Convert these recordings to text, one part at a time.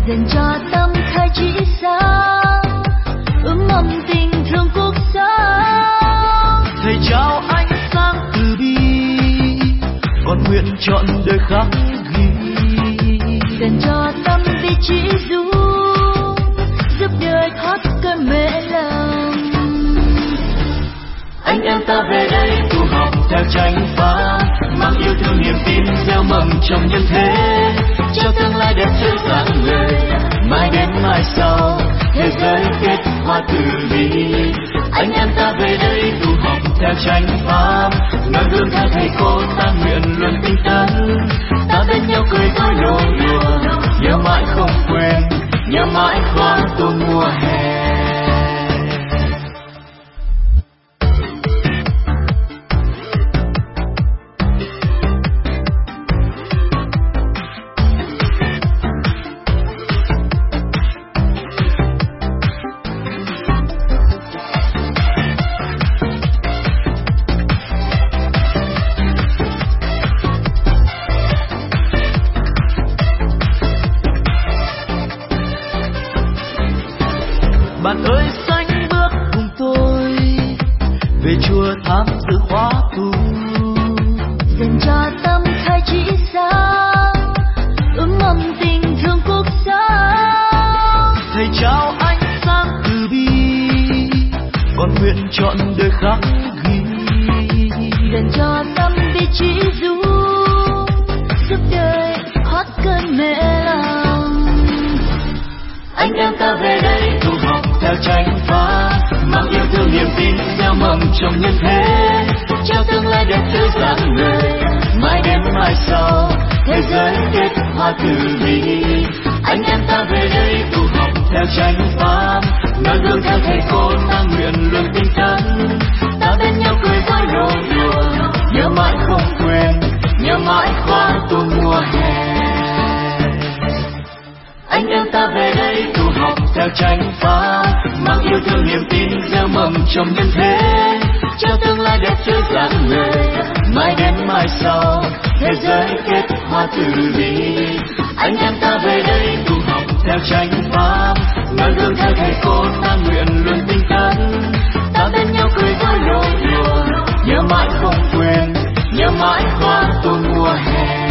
dành cho tâm khai chỉ sáng, ươm mầm tình thương cuộc sống. Thầy trao ánh sáng từ bi, con nguyện chọn đời khắc ghi. Dành cho tâm bi chỉ du, giúp đời thoát cơn mê lầm. Anh em ta về đây tu học theo chánh pháp, mang yêu thương niềm tin gieo mầm trong nhân thế, cho tương lai đẹp tươi sáng người. Mai đến mai sau, thế giới kết hoa từ bi. Anh em ta về đây tu học theo chánh pháp, noi gương theo thầy cô ta nguyện luôn tinh tấn. Ta bên nhau cười vui nỗi đùa, nhớ mãi không quên, nhớ mãi khóa tu mùa hè. Bạn ơi xanh bước cùng tôi về chùa tham dự khóa tu. Dành cho tâm khai chỉ sáng, ươm mầm tình thương cuộc sống. Thầy trao ánh sáng từ bi, con nguyện chọn đời khắc ghi. Dành cho tâm bi chỉ du, giúp đời thoát cơn mê lòng. Anh em ta về đây tu học theo chánh pháp, mang yêu thương niềm tin gieo mầm trong nhân thế, cho tương lai đẹp tươi sáng người. Mai đến mai sau, thế giới kết hoa từ bi. Anh em ta về đây tu học theo chánh pháp, noi gương theo thầy cô ta nguyện luôn tinh tấn. Ta bên nhau cười vui nỗi đùa, nhớ mãi không quên, nhớ mãi khóa tu mùa hè. Anh em ta về đây tu học theo chánh pháp, mang yêu thương niềm tin gieo mầm trong nhân thế, cho tương lai đẹp tươi sáng người. Mai đến mai sau, thế giới kết hoa từ bi. Anh em ta về đây tu học theo chánh pháp, noi gương theo thầy cô ta nguyện luôn tinh tấn. Ta bên nhau cười vui nỗi đùa, nhớ mãi không quên, nhớ mãi khóa tu mùa hè.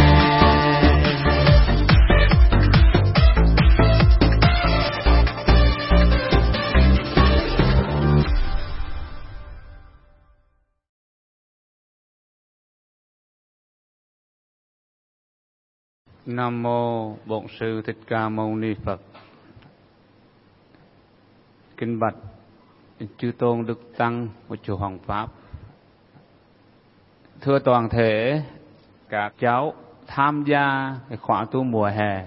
Nam mô Bổn Sư Thích Ca Mâu Ni Phật. Kính bạch chư tôn đức tăng của chùa Hoàng Pháp. Thưa toàn thể các cháu tham gia khóa tu mùa hè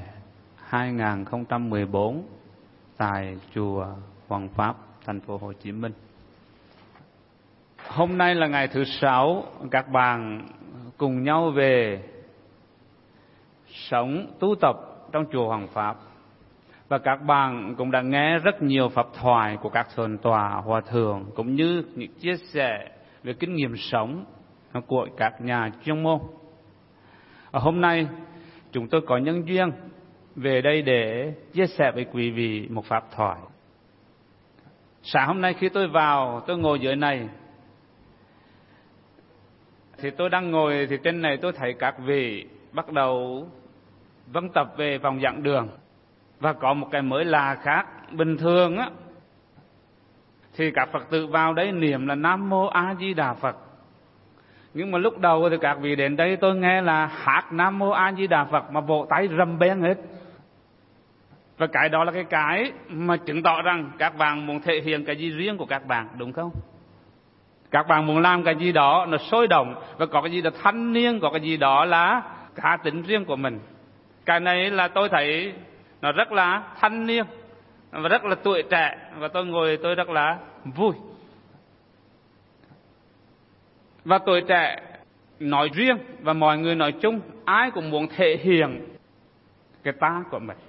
2014 tại chùa Hoàng Pháp, thành phố Hồ Chí Minh. Hôm nay là ngày thứ 6, các bạn cùng nhau về sống tu tập trong chùa Hoàng Pháp, và các bạn cũng đã nghe rất nhiều pháp thoại của các thượng tọa, hòa thượng, cũng như những chia sẻ về kinh nghiệm sống của các nhà chuyên môn. Hôm nay chúng tôi có nhân duyên về đây để chia sẻ với quý vị một pháp thoại. Sáng hôm nay khi tôi vào, tôi ngồi dưới này, thì tôi đang ngồi thì trên này tôi thấy các vị bắt đầu vâng tập về vòng giảng đường. Và có một cái mới lạ khác. Bình thường á thì các Phật tử vào đấy niệm là Nam Mô A Di Đà Phật. Nhưng mà lúc đầu thì các vị đến đây tôi nghe là hát Nam Mô A Di Đà Phật mà vỗ tay rầm beng hết. Và cái đó là cái mà chứng tỏ rằng các bạn muốn thể hiện cái gì riêng của các bạn, đúng không? Các bạn muốn làm cái gì đó nó sôi động, và có cái gì đó thanh niên, có cái gì đó là cá tính riêng của mình. Cái này là tôi thấy nó rất là thanh niên và rất là tuổi trẻ, và tôi ngồi tôi rất là vui. Và tuổi trẻ nói riêng và mọi người nói chung, ai cũng muốn thể hiện cái ta của mình.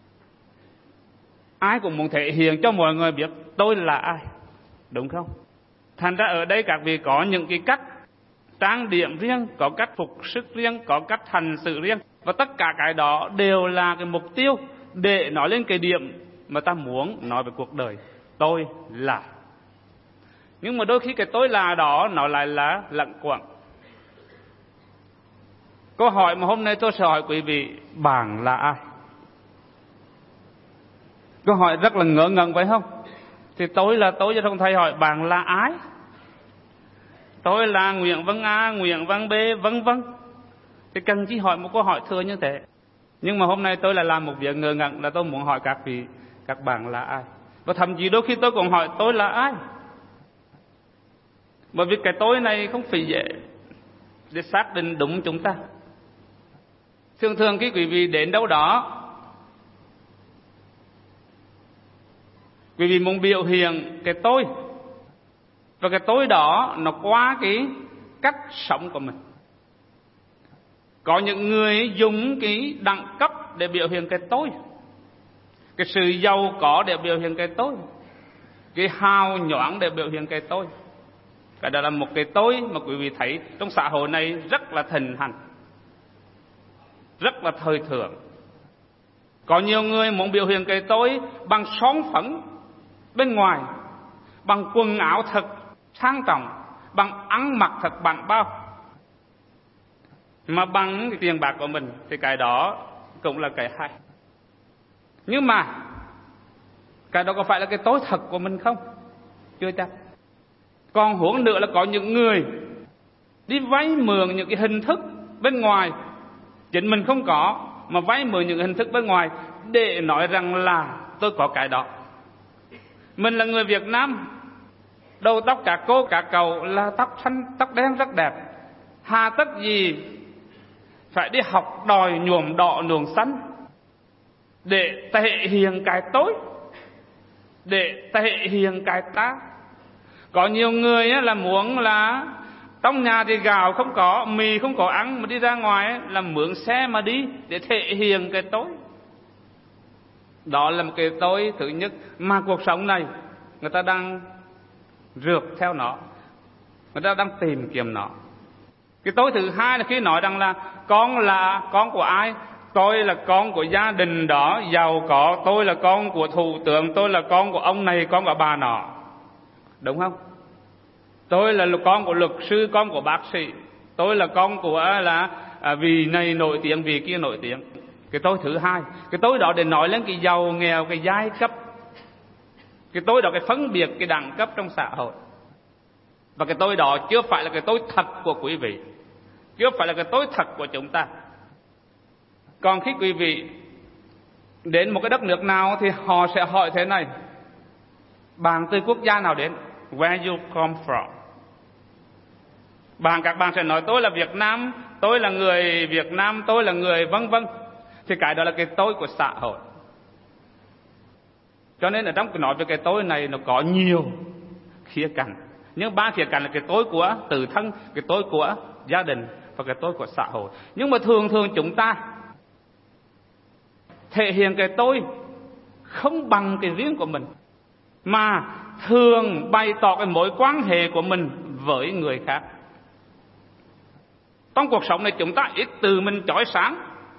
Ai cũng muốn thể hiện cho mọi người biết tôi là ai, đúng không? Thành ra ở đây các vị có những cái cách trang điểm riêng, có cách phục sức riêng, có cách hành xử riêng, và tất cả cái đó đều là cái mục tiêu để nói lên cái điểm mà ta muốn nói về cuộc đời. Tôi là. Nhưng mà đôi khi cái tôi là đó nó lại là lẳng quẩn. Câu hỏi mà hôm nay tôi sẽ hỏi quý vị, bạn là ai? Câu hỏi rất là ngỡ ngẩn phải không? Thì tôi là tôi, chứ không thầy hỏi bạn là ai? Tôi là Nguyễn Văn A, Nguyễn Văn B, vân vân. Thì cần chỉ hỏi một câu hỏi thừa như thế. Nhưng mà hôm nay tôi lại làm một việc ngờ ngẩn, là tôi muốn hỏi các vị, các bạn là ai? Và thậm chí đôi khi tôi cũng hỏi tôi là ai. Bởi vì cái tôi này không phải dễ để xác định đúng chúng ta. Thường thường khi quý vị đến đâu đó, quý vị muốn biểu hiện cái tôi, và cái tôi đó nó qua cái cách sống của mình. Có những người dùng cái đẳng cấp để biểu hiện cái tôi, cái sự giàu có để biểu hiện cái tôi, cái hào nhoáng để biểu hiện cái tôi. Cái đó là một cái tôi mà quý vị thấy trong xã hội này rất là thịnh hành, rất là thời thượng. Có nhiều người muốn biểu hiện cái tôi bằng son phấn bên ngoài, bằng quần áo thật sang trọng, bằng ăn mặc thật bảnh bao, mà bằng cái tiền bạc của mình, thì cái đó cũng là cái hay. Nhưng mà cái đó có phải là cái tôi thật của mình không? Chưa chắc. Còn huống nữa là có những người đi vay mượn những cái hình thức bên ngoài, chính mình không có, mà vay mượn những hình thức bên ngoài để nói rằng là tôi có cái đó. Mình là người Việt Nam, đầu tóc cả cô cả cậu là tóc xanh tóc đen rất đẹp, hà tất gì phải đi học đòi nhuộm đỏ nhuộm xanh để thể hiện cái tôi, để thể hiện cái ta. Có nhiều người là muốn là trong nhà thì gạo không có, mì không có ăn, mà đi ra ngoài là mượn xe mà đi để thể hiện cái tôi. Đó là một cái tôi thứ nhất mà cuộc sống này người ta đang rượt theo nó, người ta đang tìm kiếm nó. Cái tôi thứ hai là khi nói rằng là con của ai? Tôi là con của gia đình đó giàu có, tôi là con của thủ tướng, tôi là con của ông này, con của bà nọ. Đúng không? Tôi là con của luật sư, con của bác sĩ, tôi là con của vì này nổi tiếng, vì kia nổi tiếng. Cái tôi thứ hai, cái tôi đó để nói lên cái giàu nghèo, cái giai cấp. Cái tôi đó cái phân biệt cái đẳng cấp trong xã hội. Và cái tôi đó chưa phải là cái tôi thật của quý vị, chưa phải là cái tôi thật của chúng ta. Còn khi quý vị đến một cái đất nước nào thì họ sẽ hỏi thế này: bạn từ quốc gia nào đến? Where you come from? Các bạn sẽ nói tôi là Việt Nam, tôi là người Việt Nam, tôi là người vân vân. Thì cái đó là cái tôi của xã hội. Cho nên ở trong cái nói về cái tôi này nó có nhiều khía cạnh. Nhưng 3 khía cạnh là cái tôi của tự thân, cái tôi của gia đình và cái tôi của xã hội. Nhưng mà thường thường chúng ta thể hiện cái tôi không bằng cái riêng của mình, mà thường bày tỏ cái mối quan hệ của mình với người khác. Trong cuộc sống này chúng ta ít từ mình chói sáng,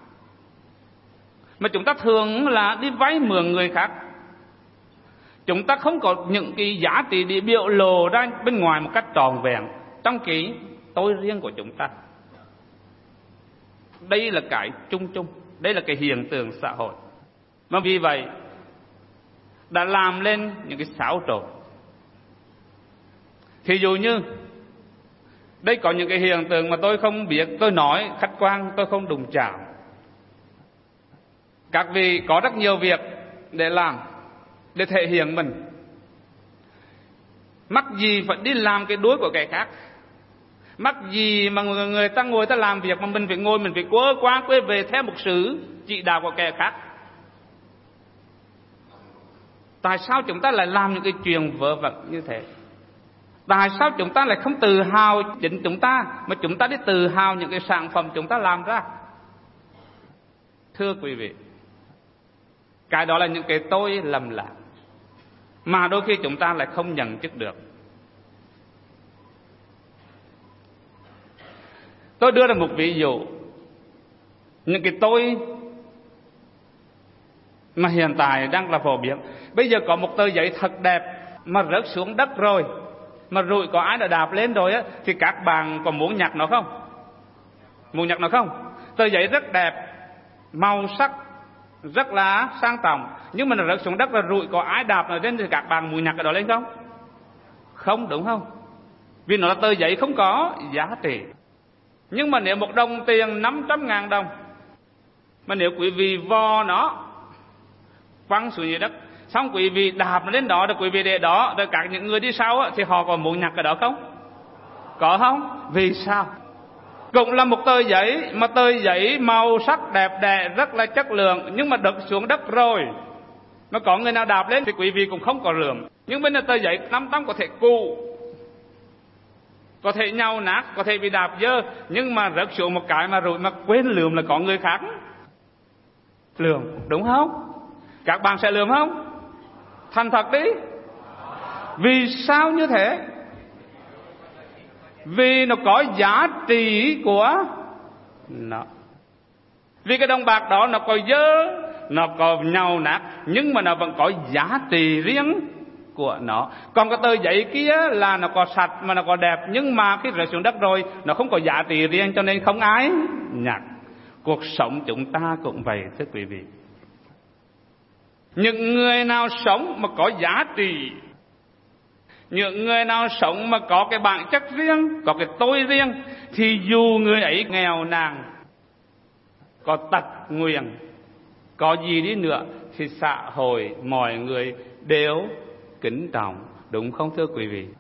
mà chúng ta thường là đi vay mượn người khác. Chúng ta không có những cái giá trị để biểu lộ ra bên ngoài một cách trọn vẹn trong cái tôi riêng của chúng ta. Đây là cái chung, đây là cái hiện tượng xã hội. Mà vì vậy đã làm lên những cái xáo trộn. Thí dụ như đây có những cái hiện tượng mà tôi không biết, tôi nói khách quan, tôi không đụng chạm. Các vị có rất nhiều việc để làm, để thể hiện mình. Mắc gì phải đi làm cái đuối của kẻ khác? Mắc gì mà người ta ngồi ta làm việc mà mình phải ngồi, mình phải quơ qua quê về theo một sự chỉ đạo của kẻ khác? Tại sao chúng ta lại làm những cái chuyện vớ vẩn như thế? Tại sao chúng ta lại không tự hào chính chúng ta, mà chúng ta đi tự hào những cái sản phẩm chúng ta làm ra? Thưa quý vị, cái đó là những cái tôi lầm lạc mà đôi khi chúng ta lại không nhận thức được. Tôi đưa ra một ví dụ. Những cái tôi mà hiện tại đang là phổ biến. Bây giờ có một tờ giấy thật đẹp mà rớt xuống đất rồi, mà rụi có ai đã đạp lên rồi á, thì các bạn có muốn nhặt nó không? Muốn nhặt nó không? Tờ giấy rất đẹp, màu sắc rất là sang trọng, nhưng mà nó rớt xuống đất và rụi có ai đạp nó lên thì các bạn muốn nhặt cái đó lên không? Không, đúng không? Vì nó là tờ giấy không có giá trị. Nhưng mà nếu một đồng tiền 500.000 đồng, mà nếu quý vị vò nó quăng xuống dưới đất, xong quý vị đạp nó lên đó, rồi quý vị để đó, rồi các những người đi sau á, thì họ còn muốn nhặt cái đó không? Có không? Vì sao? Cũng là một tờ giấy, mà tờ giấy màu sắc đẹp đẽ rất là chất lượng, nhưng mà đập xuống đất rồi, mà có người nào đạp lên thì quý vị cũng không có lượm. Nhưng bên tờ giấy 500 có thể cụ, có thể nhau nát, có thể bị đạp dơ, nhưng mà rớt xuống một cái mà rồi mà quên lượm là có người khác lượm, đúng không? Các bạn sẽ lượm không? Thành thật đi. Vì sao như thế? Vì nó có giá trị của nó. Vì cái đồng bạc đó nó có dơ, nó có nhau nát, nhưng mà nó vẫn có giá trị riêng của nó. Còn cái tờ giấy kia là nó có sạch mà nó có đẹp, nhưng mà khi rơi xuống đất rồi nó không có giá trị riêng, cho nên không ai nhặt. Cuộc sống chúng ta cũng vậy thưa quý vị. Những người nào sống mà có giá trị, những người nào sống mà có cái bản chất riêng, có cái tôi riêng, thì dù người ấy nghèo nàn, có tật nguyền, có gì đi nữa, thì xã hội mọi người đều kính trọng, đúng không thưa quý vị?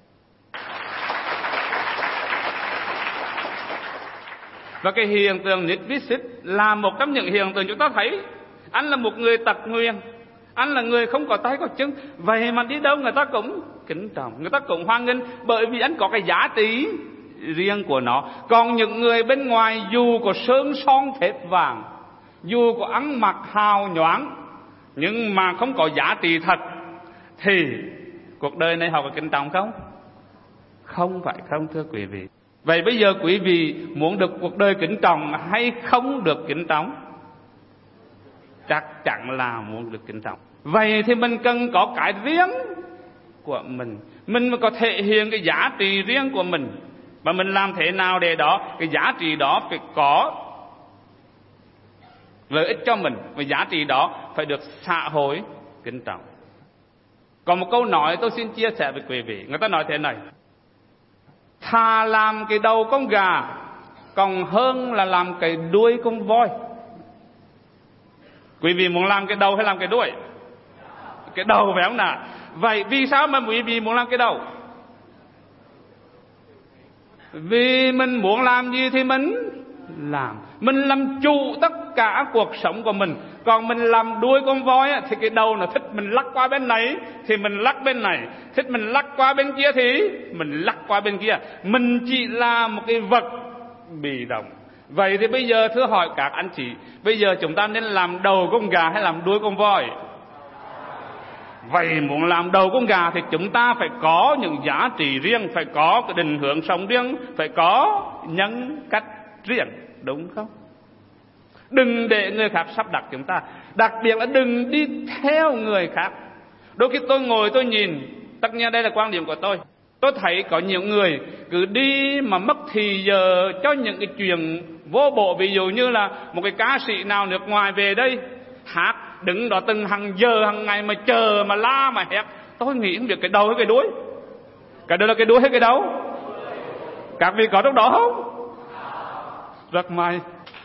Và cái hiện tượng nít vít xít là một trong những hiện tượng chúng ta thấy. Anh là một người tật nguyền, anh là người không có tay có chân, vậy mà đi đâu người ta cũng kính trọng, người ta cũng hoan nghênh, bởi vì anh có cái giá trị riêng của nó. Còn những người bên ngoài dù có sơn son thép vàng, dù có ăn mặc hào nhoáng, nhưng mà không có giá trị thật, thì cuộc đời này họ có kính trọng không? Không phải không thưa quý vị. Vậy bây giờ quý vị muốn được cuộc đời kính trọng hay không được kính trọng? Chắc chắn là muốn được kính trọng. Vậy thì mình cần có cái riêng của mình mà có thể hiện cái giá trị riêng của mình. Và mình làm thế nào để đó cái giá trị đó phải có lợi ích cho mình, và giá trị đó phải được xã hội kính trọng. Còn một câu nói tôi xin chia sẻ với quý vị. Người ta nói thế này: thà làm cái đầu con gà còn hơn là làm cái đuôi con voi. Quý vị muốn làm cái đầu hay làm cái đuôi? Cái đầu phải không nào? Vậy vì sao mà quý vị muốn làm cái đầu? Vì mình muốn làm gì thì mình làm. Mình làm chủ tất cả cuộc sống của mình. Còn mình làm đuôi con voi thì cái đầu nó thích mình lắc qua bên này thì mình lắc bên này, thích mình lắc qua bên kia thì mình lắc qua bên kia. Mình chỉ là một cái vật bị động. Vậy thì bây giờ thưa hỏi các anh chị, bây giờ chúng ta nên làm đầu con gà hay làm đuôi con voi? Vậy muốn làm đầu con gà thì chúng ta phải có những giá trị riêng, phải có cái định hướng sống riêng, phải có nhân cách riêng, đúng không? Đừng để người khác sắp đặt chúng ta, đặc biệt là đừng đi theo người khác. Đôi khi tôi ngồi tôi nhìn, tất nhiên đây là quan điểm của tôi thấy có nhiều người cứ đi mà mất thì giờ cho những cái chuyện vô bổ. Ví dụ như là một cái ca sĩ nào nước ngoài về đây hát, đứng đó từng hàng giờ hàng ngày mà chờ mà la mà hét. Tôi nghĩ không biết cái đầu hay cái đuôi. Cái đó là cái đuôi hay cái đầu? Các vị có trong đó không? Rất may.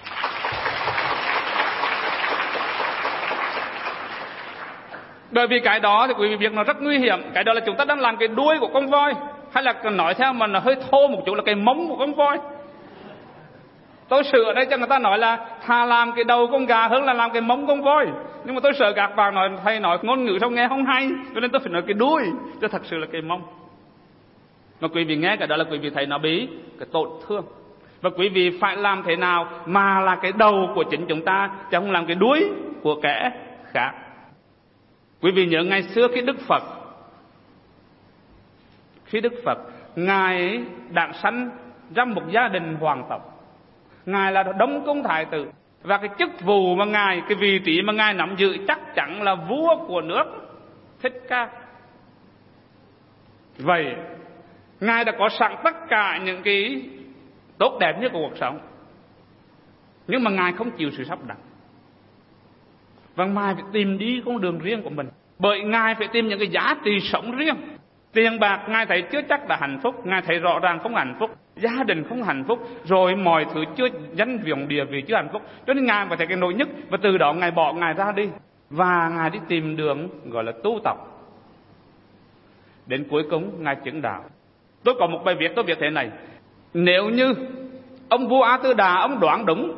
Bởi vì cái đó thì quý vị biết nó rất nguy hiểm. Cái đó là chúng ta đang làm cái đuôi của con voi, hay là nói theo mà nó hơi thô một chút là cái móng của con voi. Tôi sửa đây cho người ta nói là thà làm cái đầu con gà hơn là làm cái móng con voi. Nhưng mà tôi sợ các bạn nói thầy nói ngôn ngữ sao nghe không hay, cho nên tôi phải nói cái đuôi, chứ thật sự là cái móng. Mà quý vị nghe cái đó là quý vị thấy nó bị cái tổn thương. Và quý vị phải làm thế nào mà là cái đầu của chính chúng ta, chứ không làm cái đuôi của kẻ khác. Quý vị nhớ ngày xưa khi Đức Phật Ngài đã sanh ra một gia đình hoàng tộc. Ngài là Đông Cung Thái tử. Và cái chức vụ mà Ngài, cái vị trí mà Ngài nắm giữ chắc chắn là vua của nước Thích Ca. Vậy Ngài đã có sẵn tất cả những cái tốt đẹp nhất của cuộc sống, nhưng mà Ngài không chịu sự sắp đặt. Và Ngài phải tìm đi con đường riêng của mình, bởi Ngài phải tìm những cái giá trị sống riêng. Tiền bạc Ngài thấy chưa chắc là hạnh phúc, Ngài thấy rõ ràng không hạnh phúc, gia đình không hạnh phúc, rồi mọi thứ chưa, danh vọng địa vị chưa hạnh phúc. Cho nên Ngài phải thấy cái nỗi nhức, và từ đó Ngài bỏ Ngài ra đi, và Ngài đi tìm đường gọi là tu tập. Đến cuối cùng Ngài chứng đạo. Tôi có một bài viết tôi viết thế này: nếu như ông vua A Tư Đà ông đoán đúng,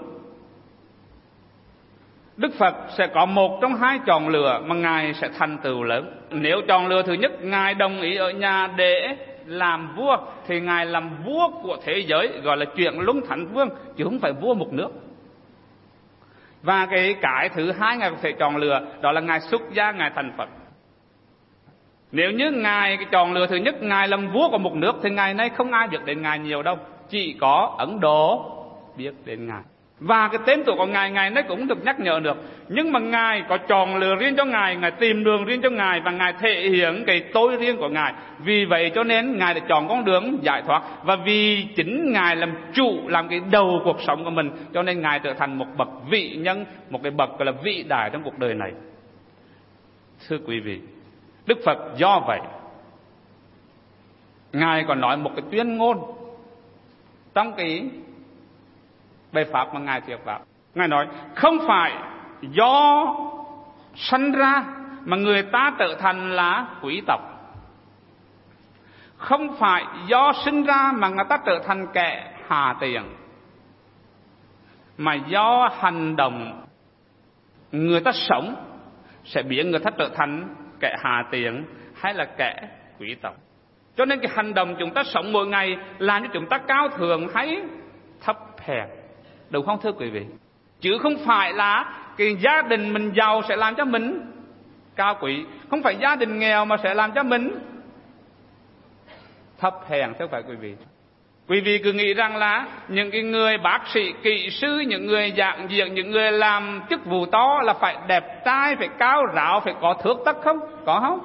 Đức Phật sẽ có một trong hai chọn lựa mà Ngài sẽ thành tựu lớn. Nếu chọn lựa thứ nhất, Ngài đồng ý ở nhà để làm vua, thì Ngài làm vua của thế giới, gọi là chuyển luân thánh vương, chứ không phải vua một nước. Và cái thứ hai Ngài có thể chọn lựa, đó là Ngài xuất gia, Ngài thành Phật. Nếu như Ngài chọn lựa thứ nhất, Ngài làm vua của một nước, thì ngày nay không ai biết đến Ngài nhiều đâu, chỉ có Ấn Độ biết đến Ngài. Và cái tên tuổi của Ngài, Ngài nay cũng được nhắc nhở được. Nhưng mà Ngài có chọn lựa riêng cho Ngài, Ngài tìm đường riêng cho Ngài, và Ngài thể hiện cái tôi riêng của Ngài. Vì vậy cho nên Ngài đã chọn con đường giải thoát. Và vì chính Ngài làm chủ, làm cái đầu cuộc sống của mình, cho nên Ngài trở thành một bậc vị nhân, một cái bậc gọi là vĩ đại trong cuộc đời này. Thưa quý vị, Đức Phật do vậy Ngài còn nói một cái tuyên ngôn trong cái bài pháp mà Ngài thuyết pháp. Ngài nói không phải do sanh ra mà người ta trở thành là quý tộc, không phải do sinh ra mà người ta trở thành kẻ hà tiện, mà do hành động người ta sống sẽ biến người ta trở thành kẻ hà tiện hay là kẻ quý tộc. Cho nên cái hành động chúng ta sống mỗi ngày làm cho chúng ta cao thượng hay thấp hèn, đúng không thưa quý vị? Chứ không phải là cái gia đình mình giàu sẽ làm cho mình cao quý, không phải gia đình nghèo mà sẽ làm cho mình thấp hèn, thưa phải quý vị. Quý vị cứ nghĩ rằng là những cái người bác sĩ, kỹ sư, những người giảng viên, những người làm chức vụ to là phải đẹp trai, phải cao ráo, phải có thước tấc không? Có không?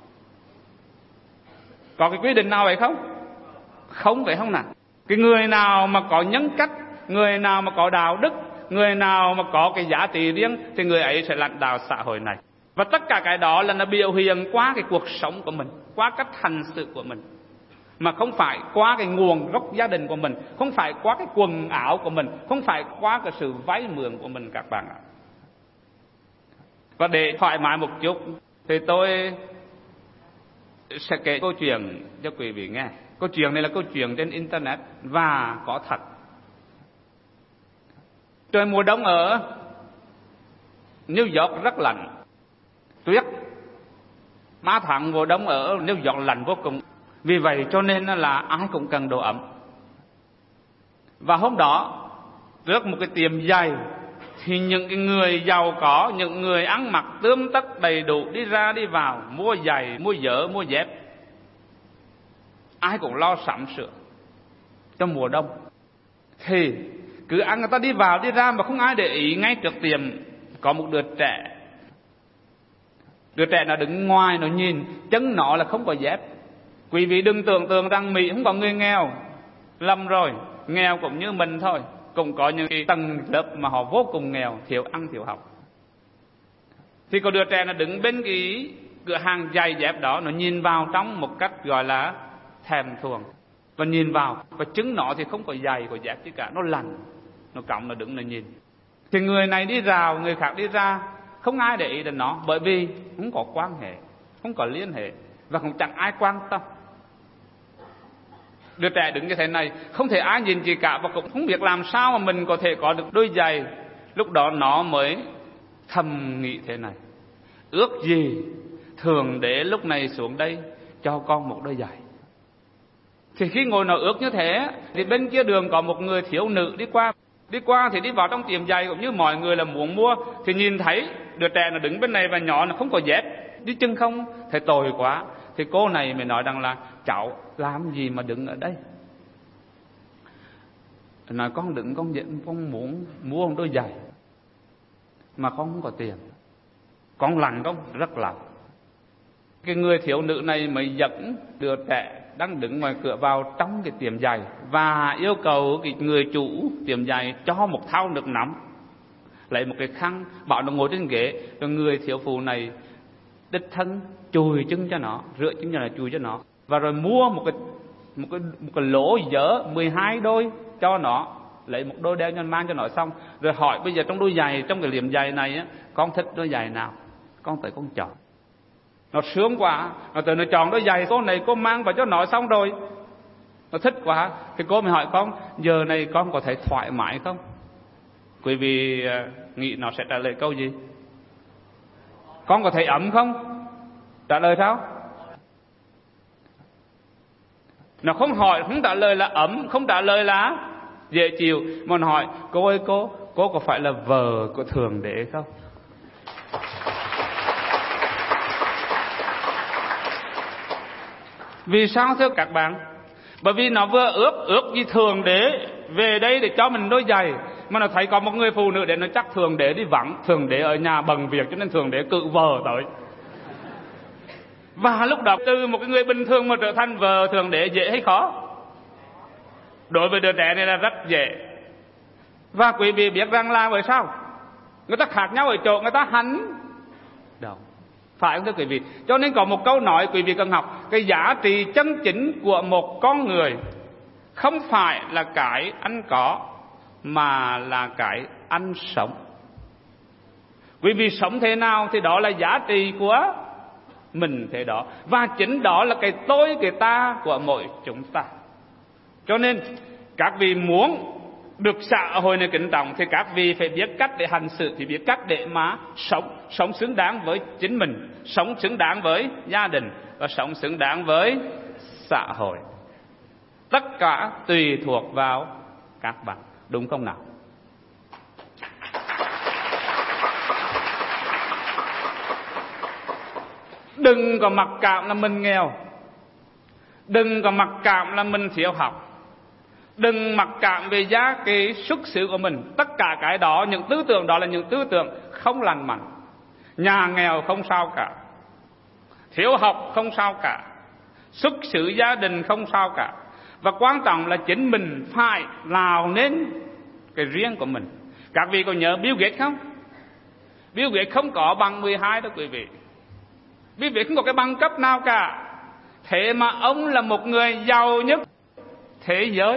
Có cái quy định nào vậy không? Không phải không nào? Cái người nào mà có nhân cách, người nào mà có đạo đức, người nào mà có cái giá trị riêng, thì người ấy sẽ lãnh đạo xã hội này. Và tất cả cái đó là nó biểu hiện qua cái cuộc sống của mình, qua cách hành xử của mình, mà không phải qua cái nguồn gốc gia đình của mình, không phải qua cái quần áo của mình, không phải qua cái sự vay mượn của mình các bạn ạ. Và để thoải mái một chút thì tôi sẽ kể câu chuyện cho quý vị nghe. Câu chuyện này là câu chuyện trên internet và có thật. Trời mùa đông ở New York rất lạnh, tuyết. 3 tháng mùa đông ở New York lạnh vô cùng. Vì vậy cho nên là ai cũng cần đồ ấm. Và hôm đó trước một cái tiệm giày, thì những cái người giàu có, những người ăn mặc tươm tất đầy đủ đi ra đi vào, mua giày, mua vớ, mua dép. Ai cũng lo sắm sửa cho mùa đông. Thì cứ ăn người ta đi vào đi ra mà không ai để ý. Ngay trước tiệm có một đứa trẻ. Đứa trẻ nó đứng ngoài, nó nhìn, chân nó là không có dép. Quý vị đừng tưởng tượng rằng Mỹ không có người nghèo. Lầm rồi, nghèo cũng như mình thôi. Cũng có những cái tầng lớp mà họ vô cùng nghèo, thiếu ăn thiếu học. Thì có đứa trẻ nó đứng bên cái cửa hàng giày dép đó, nó nhìn vào trong một cách gọi là thèm thuồng. Và nhìn vào, và chứng nó thì không có giày, có dép chứ cả, nó lạnh. Nó cõng, nó đứng, nó nhìn. Thì người này đi vào, người khác đi ra, không ai để ý đến nó, bởi vì không có quan hệ, không có liên hệ, và cũng chẳng ai quan tâm. Đứa trẻ đứng như thế này, không thể ai nhìn gì cả, và cũng không biết làm sao mà mình có thể có được đôi giày. Lúc đó nó mới thầm nghĩ thế này: ước gì Thượng Đế lúc này xuống đây cho con một đôi giày. Thì khi ngồi nó ước như thế, thì bên kia đường có một người thiếu nữ đi qua. Đi qua thì đi vào trong tiệm giày cũng như mọi người là muốn mua. Thì nhìn thấy đứa trẻ nó đứng bên này và nhỏ nó không có dép, đi chân không, thấy tồi quá. Thì cô này mới nói rằng là: cháu làm gì mà đứng ở đây? Nói con đứng, con muốn mua một đôi giày. mà con không có tiền. Con lành không? Rất lành. Cái người thiếu nữ này mới dẫn đứa trẻ đang đứng ngoài cửa vào trong cái tiệm giày và yêu cầu cái người chủ tiệm giày cho một thau nước nóng, lấy một cái khăn, bảo nó ngồi trên ghế, rồi người thiếu phụ này đích thân chùi chân cho nó, rửa chân cho nó, chùi cho nó, và rồi mua một cái lỗ dở 12 đôi cho nó, lấy một đôi đeo cho mang cho nó xong, rồi hỏi bây giờ trong đôi giày, trong cái liệm giày này á, con thích đôi giày nào, con tới con chọn. Nó sướng quá, nó tới nó chọn đôi giày cô này, cô mang vào cho nó xong rồi, nó thích quá, thì cô mới hỏi con giờ này con có thể thoải mái không? Quý vị nghĩ nó sẽ trả lời câu gì? Con có thấy ấm không? Trả lời sao? Nó không hỏi, không trả lời là ấm, không trả lời là dễ chịu, mà nó hỏi cô ơi cô có phải là vợ của Thượng Đế không? Vì sao thưa các bạn? Bởi vì nó vừa ước gì Thượng Đế về đây để cho mình đôi giày, mà nó thấy có một người phụ nữ để nó chắc Thượng Đế đi vắng, Thượng Đế ở nhà bận việc, cho nên Thượng Đế cự vợ tới. Và lúc đó từ một cái người bình thường mà trở thành vợ Thượng Đế dễ hay khó? Đối với đứa trẻ này là rất dễ. Và quý vị biết rằng là bởi sao? Người ta khác nhau ở chỗ người ta hành động, phải không thưa quý vị? Cho nên có một câu nói quý vị cần học: cái giá trị chân chính của một con người không phải là cái anh có, mà là cái anh sống. Quý vị sống thế nào thì đó là giá trị của mình thế đó. Và chính đó là cái tôi, cái ta của mỗi chúng ta. Cho nên các vị muốn được xã hội này kính trọng thì các vị phải biết cách để hành xử, thì biết cách để mà sống xứng đáng với chính mình, sống xứng đáng với gia đình, và sống xứng đáng với xã hội. Tất cả tùy thuộc vào các bạn, đúng không nào? Đừng có mặc cảm là mình nghèo, đừng có mặc cảm là mình thiếu học, đừng mặc cảm về giá trị xuất xứ của mình. Tất cả cái đó, những tư tưởng đó là những tư tưởng không lành mạnh. Nhà nghèo không sao cả, thiếu học không sao cả, xuất xứ gia đình không sao cả. Và quan trọng là chính mình phải làm nên cái riêng của mình. Các vị có nhớ Bill Gates không? Bill Gates không có bằng 12 đó quý vị. Bill Gates không có cái bằng cấp nào cả. Thế mà ông là một người giàu nhất thế giới.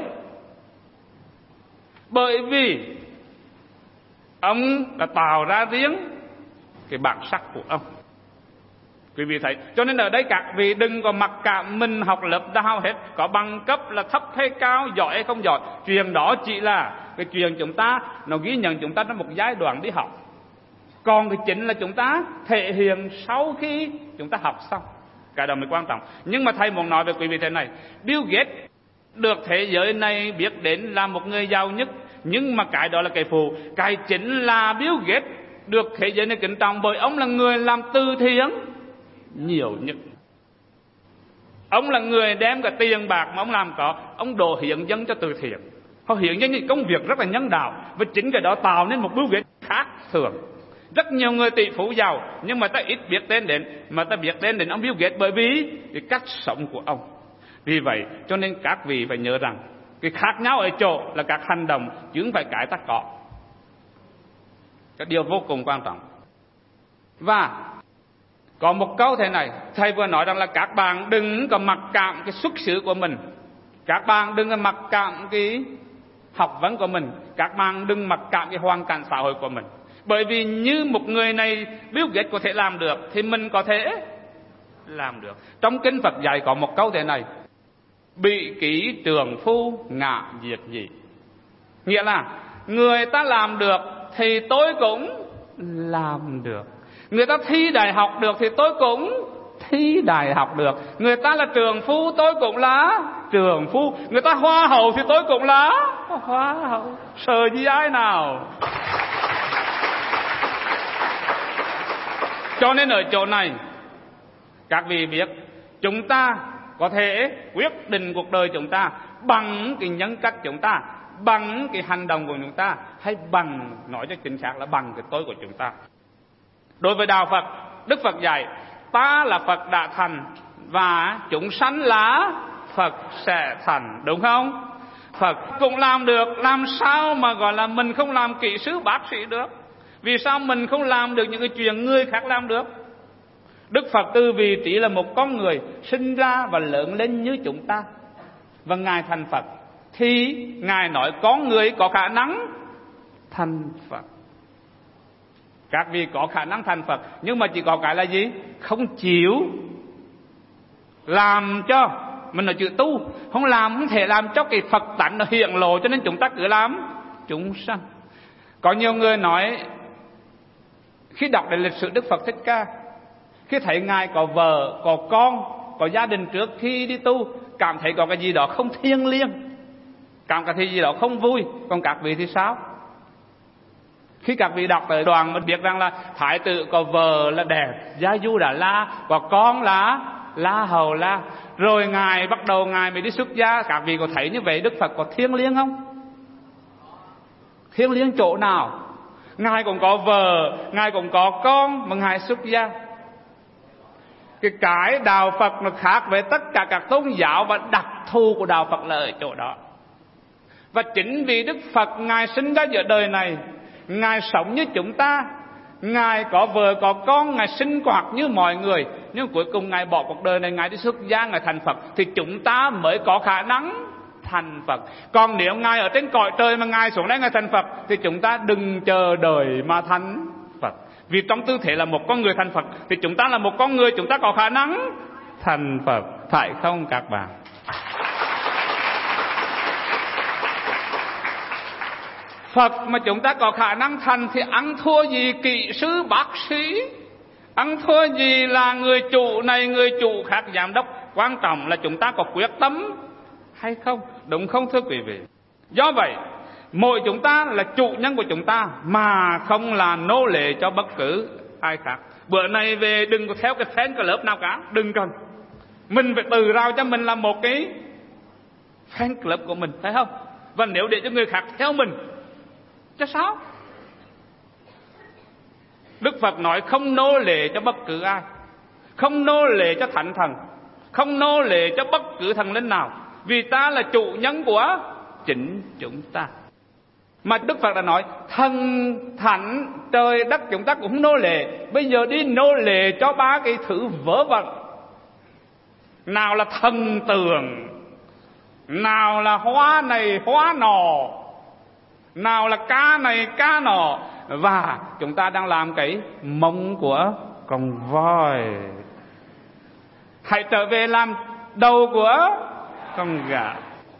Bởi vì ông đã tạo ra riêng cái bản sắc của ông. Quý vị thấy, cho nên ở đây các vị đừng có mặc cảm mình học lớp đào hết, có bằng cấp là thấp hay cao, giỏi hay không giỏi. Chuyện đó chỉ là cái chuyện chúng ta, nó ghi nhận chúng ta trong một giai đoạn đi học. Còn cái chính là chúng ta thể hiện sau khi chúng ta học xong. Cái đó mới quan trọng. Nhưng mà thầy muốn nói với quý vị thế này: Bill Gates được thế giới này biết đến là một người giàu nhất, nhưng mà cái đó là cái phụ. Cái chính là Bill Gates được thế giới này kính trọng bởi ông là người làm từ thiện nhiều nhất. Ông là người đem cả tiền bạc mà ông làm có, ông đổ hiện dân cho từ thiện. Họ hiện dân những công việc rất là nhân đạo, và chính cái đó tạo nên một Bill Gates khác thường. Rất nhiều người tỷ phú giàu nhưng mà ta ít biết tên đến, mà ta biết tên đến ông Bill Gates bởi vì cái cách sống của ông. Vì vậy cho nên các vị phải nhớ rằng cái khác nhau ở chỗ là các hành động, chứ không phải cái ta có. Cái điều vô cùng quan trọng. Và có một câu thế này, thầy vừa nói rằng là các bạn đừng có mặc cảm cái xuất xứ của mình, các bạn đừng có mặc cảm cái học vấn của mình, các bạn đừng mặc cảm cái hoàn cảnh xã hội của mình. Bởi vì như một người này Bill Gates có thể làm được thì mình có thể làm được. Trong kinh Phật dạy có một câu thế này: bị kỷ trường phu ngạ diệt dị. Nghĩa là người ta làm được thì tôi cũng làm được. Người ta thi đại học được thì tôi cũng thi đại học được. Người ta là trường phu, tôi cũng là trường phu. Người ta hoa hậu thì tôi cũng là hoa hậu. Sợ gì ai nào? Cho nên ở chỗ này các vị biết, chúng ta có thể quyết định cuộc đời chúng ta bằng cái nhân cách chúng ta, bằng cái hành động của chúng ta, hay bằng, nói cho chính xác là bằng cái tôi của chúng ta. Đối với đạo Phật, Đức Phật dạy ta là Phật đã thành và chúng sanh là Phật sẽ thành, đúng không? Phật cũng làm được, làm sao mà gọi là mình không làm kỹ sư bác sĩ được? Vì sao mình không làm được những cái chuyện người khác làm được? Đức Phật từ vị trí là một con người sinh ra và lớn lên như chúng ta, và Ngài thành Phật, thì Ngài nói con người có khả năng thành Phật. Các vị có khả năng thành Phật, nhưng mà chỉ có cái là gì? Không chịu làm cho, mình nói chữ tu, không làm, không thể làm cho cái Phật tánh nó hiện lộ, cho nên chúng ta cứ làm chúng sanh. Có nhiều người nói khi đọc đến lịch sử Đức Phật Thích Ca, khi thấy Ngài có vợ, có con, có gia đình trước khi đi tu, cảm thấy có cái gì đó không thiêng liêng, cảm thấy cái gì đó không vui. Còn các vị thì sao? Khi các vị đọc tới đoạn mà biết rằng là thái tử có vợ là đẹp, gia du Đà La, có con là La Hầu La, rồi Ngài bắt đầu Ngài mới đi xuất gia. Các vị có thấy như vậy Đức Phật có thiêng liêng không? Thiêng liêng chỗ nào? Ngài cũng có vợ, Ngài cũng có con mà Ngài xuất gia. Cái đạo Phật nó khác với tất cả các tôn giáo, và đặc thù của đạo Phật là ở chỗ đó. Và chính vì Đức Phật Ngài sinh ra giữa đời này, Ngài sống như chúng ta, Ngài có vợ có con, Ngài sinh hoạt như mọi người, nhưng cuối cùng Ngài bỏ cuộc đời này, Ngài đi xuất gia, Ngài thành Phật, thì chúng ta mới có khả năng thành Phật. Còn nếu Ngài ở trên cõi trời mà Ngài xuống đây Ngài thành Phật, thì chúng ta đừng chờ đợi mà thành Phật. Vì trong tư thế là một con người thành Phật, thì chúng ta là một con người, chúng ta có khả năng thành Phật, phải không các bạn? Phật mà chúng ta có khả năng thành thì ăn thua gì kỹ sư bác sĩ, ăn thua gì là người chủ này người chủ khác, giám đốc. Quan trọng là chúng ta có quyết tâm hay không, đúng không thưa quý vị? Do vậy mỗi chúng ta là chủ nhân của chúng ta, mà không là nô lệ cho bất cứ ai khác. Bữa nay về đừng có theo cái fan club nào cả, đừng cần. Mình phải tự rao cho mình là một cái fan club của mình, phải không? Và nếu để cho người khác theo mình chứ sao? Đức Phật nói không nô lệ cho bất cứ ai, không nô lệ cho thánh thần, không nô lệ cho bất cứ thần linh nào, vì ta là chủ nhân của chính chúng ta. Mà Đức Phật đã nói thần thánh trời đất chúng ta cũng nô lệ. Bây giờ đi nô lệ cho ba cái thứ vớ vẩn, nào là thần tượng, nào là hoa này hoa nọ, nào là ca này ca nọ, và chúng ta đang làm cái mông của con voi. Hãy trở về làm đầu của con gà.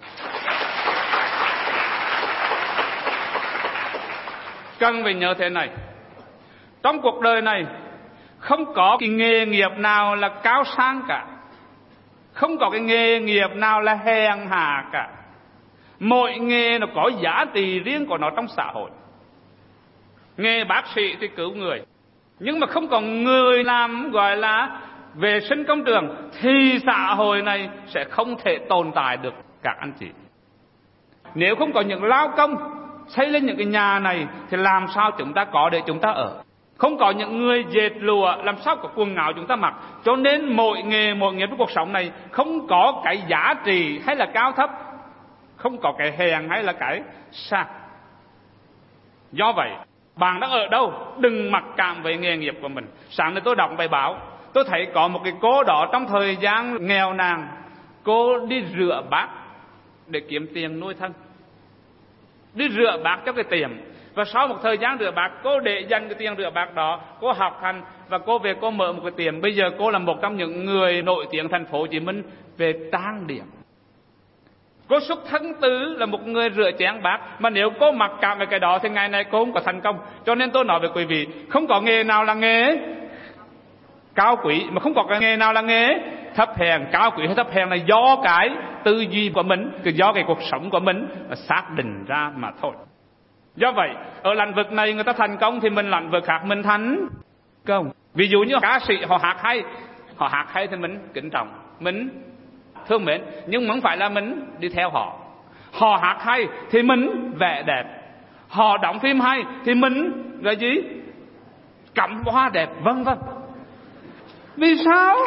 Cần phải nhớ thế này, trong cuộc đời này không có cái nghề nghiệp nào là cao sang cả, không có cái nghề nghiệp nào là hèn hạ cả. Mỗi nghề nó có giá trị riêng của nó trong xã hội. Nghề bác sĩ thì cứu người, nhưng mà không có người làm gọi là vệ sinh công trường thì xã hội này sẽ không thể tồn tại được các anh chị. Nếu không có những lao công xây lên những cái nhà này thì làm sao chúng ta có để chúng ta ở? Không có những người dệt lụa làm sao có quần áo chúng ta mặc? Cho nên mỗi nghề mỗi nghiệp trong cuộc sống này không có cái giá trị hay là cao thấp, không có cái hèn hay là cái sang. Do vậy bạn đang ở đâu đừng mặc cảm về nghề nghiệp của mình. Sáng nay tôi đọc bài báo, tôi thấy có một cái cô đó trong thời gian nghèo nàn, cô đi rửa bát để kiếm tiền nuôi thân, đi rửa bát cho cái tiệm. Và sau một thời gian rửa bát, cô để dành cái tiền rửa bát đó, cô học hành và cô về cô mở một cái tiệm. Bây giờ cô là một trong những người nổi tiếng thành phố Hồ Chí Minh về trang điểm. Cô xuất thân từ là một người rửa chén bát, mà nếu cô mặc cảm về cái đó thì ngày nay cô không có thành công. Cho nên tôi nói với quý vị, không có nghề nào là nghề cao quý, mà không có cái nghề nào là nghề thấp hèn. Cao quý hay thấp hèn là do cái tư duy của mình, do cái cuộc sống của mình mà xác định ra mà thôi. Do vậy ở lĩnh vực này người ta thành công thì mình lĩnh vực khác mình thành công. Ví dụ như ca sĩ họ hát hay thì mình kính trọng, mình thương mến, nhưng không phải là mình đi theo họ. Họ hát hay thì mình vẽ đẹp. Họ đóng phim hay thì mình là gì? Cắm hoa đẹp, vân vân. Vì sao?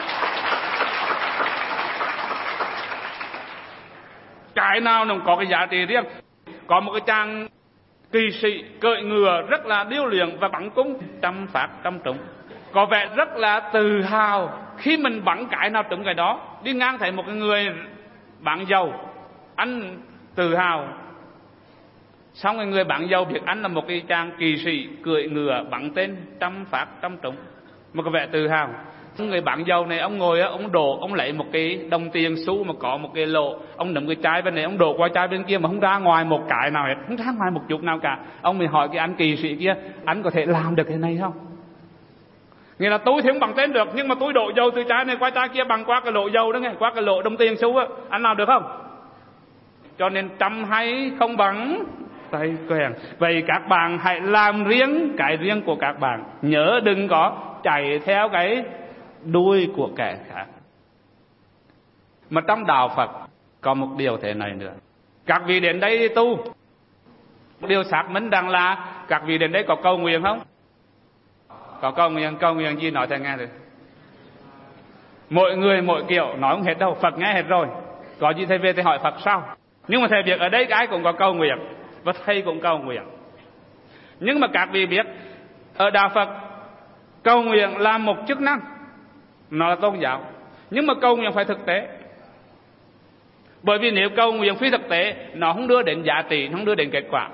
Cái nào nó có cái giá trị riêng. Có một cái chàng kỳ sĩ cưỡi ngựa rất là điêu luyện và bắn cung trăm phát trăm trúng, có vẻ rất là tự hào khi mình bắn cái nào trúng cái đó. Đi ngang thấy một cái người bán dầu, anh tự hào. Xong cái người bán dầu biết anh là một cái chàng kỳ sĩ cưỡi ngựa bắn tên trăm phát trăm trúng, một cái vẻ tự hào. Người bán dầu này ông ngồi ông đổ, ông lấy một cái đồng tiền xu mà có một cái lỗ, ông nắm cái chai bên này ông đổ qua chai bên kia mà không ra ngoài một cái nào hết, không ra ngoài một chút nào cả. Ông mới hỏi cái anh kỳ sĩ kia, anh có thể làm được cái này không? Nghĩa là tôi thì không bằng tên được, nhưng mà tôi đổ dầu từ chai này qua chai kia bằng qua cái lỗ dầu đó nghe, qua cái lỗ đồng tiền xu á, anh làm được không? Cho nên trăm hay không bằng tay quen. Vậy các bạn hãy làm riêng cái riêng của các bạn, nhớ đừng có chạy theo cái đuôi của kẻ khác. Mà trong đạo Phật có một điều thế này nữa. Các vị đến đây tu, điều xác minh rằng là các vị đến đây có cầu nguyện không? Có cầu nguyện gì nói thầy nghe rồi. Mỗi người mỗi kiểu, nói không hết đâu, Phật nghe hết rồi. Có gì thầy về thầy hỏi Phật sau. Nhưng mà thầy biết ở đây ai cũng có cầu nguyện, và thầy cũng cầu nguyện. Nhưng mà các vị biết, ở đạo Phật cầu nguyện là một chức năng, nó là tôn giáo. Nhưng mà cầu nguyện phải thực tế. Bởi vì nếu cầu nguyện phi thực tế, nó không đưa đến giá trị, nó không đưa đến kết quả.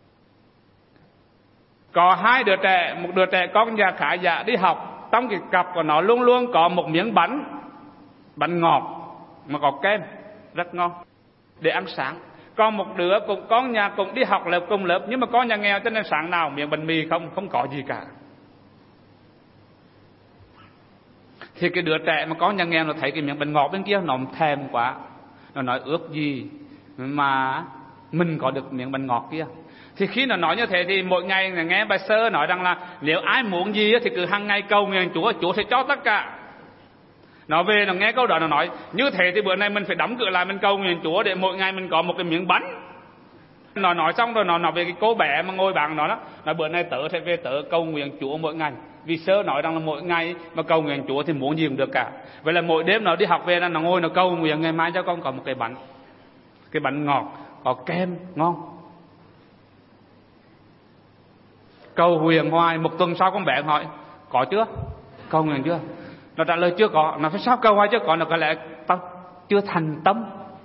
Có hai đứa trẻ, một đứa trẻ con nhà khá giả đi học, trong cái cặp của nó luôn luôn có một miếng bánh ngọt mà có kem rất ngon để ăn sáng. Còn một đứa cũng con nhà cũng đi học lớp cùng lớp, nhưng mà con nhà nghèo cho nên sáng nào miếng bánh mì không có gì cả. Thì cái đứa trẻ mà có nhà nghèo nó thấy cái miếng bánh ngọt bên kia nó thèm quá, nó nói ước gì mà mình có được miếng bánh ngọt kia. Thì khi nó nói như thế thì mỗi ngày nghe bài sơ nói rằng là nếu ai muốn gì thì cứ hàng ngày cầu nguyện Chúa sẽ cho tất cả. Nó về nó nghe câu đó nó nói như thế thì bữa nay mình phải đóng cửa lại, mình cầu nguyện Chúa để mỗi ngày mình có một cái miếng bánh. Nó nói xong rồi nó nói về cái cô bé mà ngồi bàn nó đó, là bữa nay tớ sẽ về tớ cầu nguyện Chúa mỗi ngày. Vì sơ nói rằng là mỗi ngày mà cầu nguyện Chúa thì muốn gì cũng được cả. Vậy là mỗi đêm nó đi học về là nó ngồi nó cầu nguyện ngày mai cho con có một cái bánh ngọt có kem ngon. Cầu nguyện hoài, một tuần sau con bé hỏi có chưa, cầu nguyện chưa? Nó trả lời chưa có. Nó phải sao cầu hoài chưa có? Nó có lẽ tao chưa thành tâm.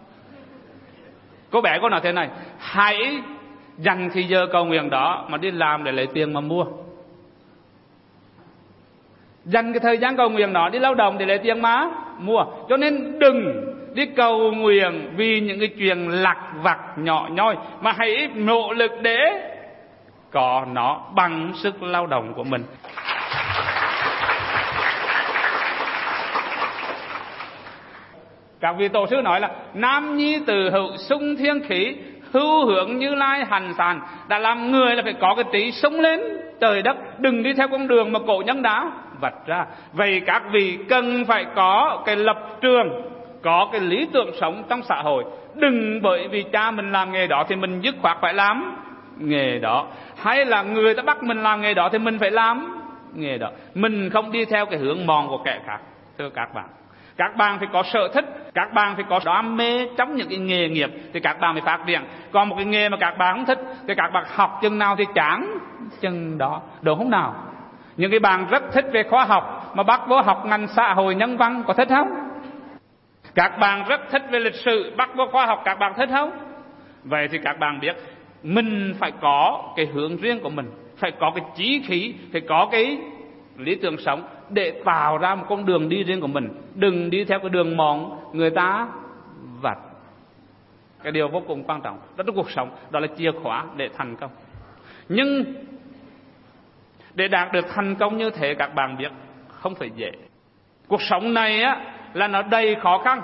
Cô bé có nói thế này: hãy dành thì giờ cầu nguyện đó mà đi làm để lấy tiền mà mua. Dành cái thời gian cầu nguyện đó đi lao động để lấy tiền mà mua. Cho nên đừng đi cầu nguyện vì những cái chuyện lặt vặt nhỏ nhoi, mà hãy nỗ lực để có nó bằng sức lao động của mình. Các vị tổ sư nói là nam nhi từ hữu sung thiên khí, hữu hướng Như Lai hành sàn. Đã làm người là phải có cái trí sung lên trời đất, đừng đi theo con đường mà cổ nhân đã vạch ra. Vậy các vị cần phải có cái lập trường, có cái lý tưởng sống trong xã hội. Đừng bởi vì cha mình làm nghề đó thì mình dứt khoát phải làm nghề đó, hay là người ta bắt mình làm nghề đó thì mình phải làm nghề đó. Mình không đi theo cái hướng mòn của kẻ khác. Thưa các bạn phải có sở thích, các bạn phải có đam mê trong những cái nghề nghiệp thì các bạn mới phát triển. Còn một cái nghề mà các bạn không thích thì các bạn học chừng nào thì chán chừng đó, đúng không nào? Những cái bạn rất thích về khoa học mà bắt vô học ngành xã hội nhân văn, có thích không? Các bạn rất thích về lịch sử, bắt vô khoa học, các bạn thích không? Vậy thì các bạn biết mình phải có cái hướng riêng của mình, phải có cái chí khí, phải có cái lý tưởng sống để tạo ra một con đường đi riêng của mình. Đừng đi theo cái đường mòn người ta vạch. Cái điều vô cùng quan trọng đó trong cuộc sống, đó là chìa khóa để thành công. Nhưng để đạt được thành công như thế các bạn biết không phải dễ. Cuộc sống này á là nó đầy khó khăn.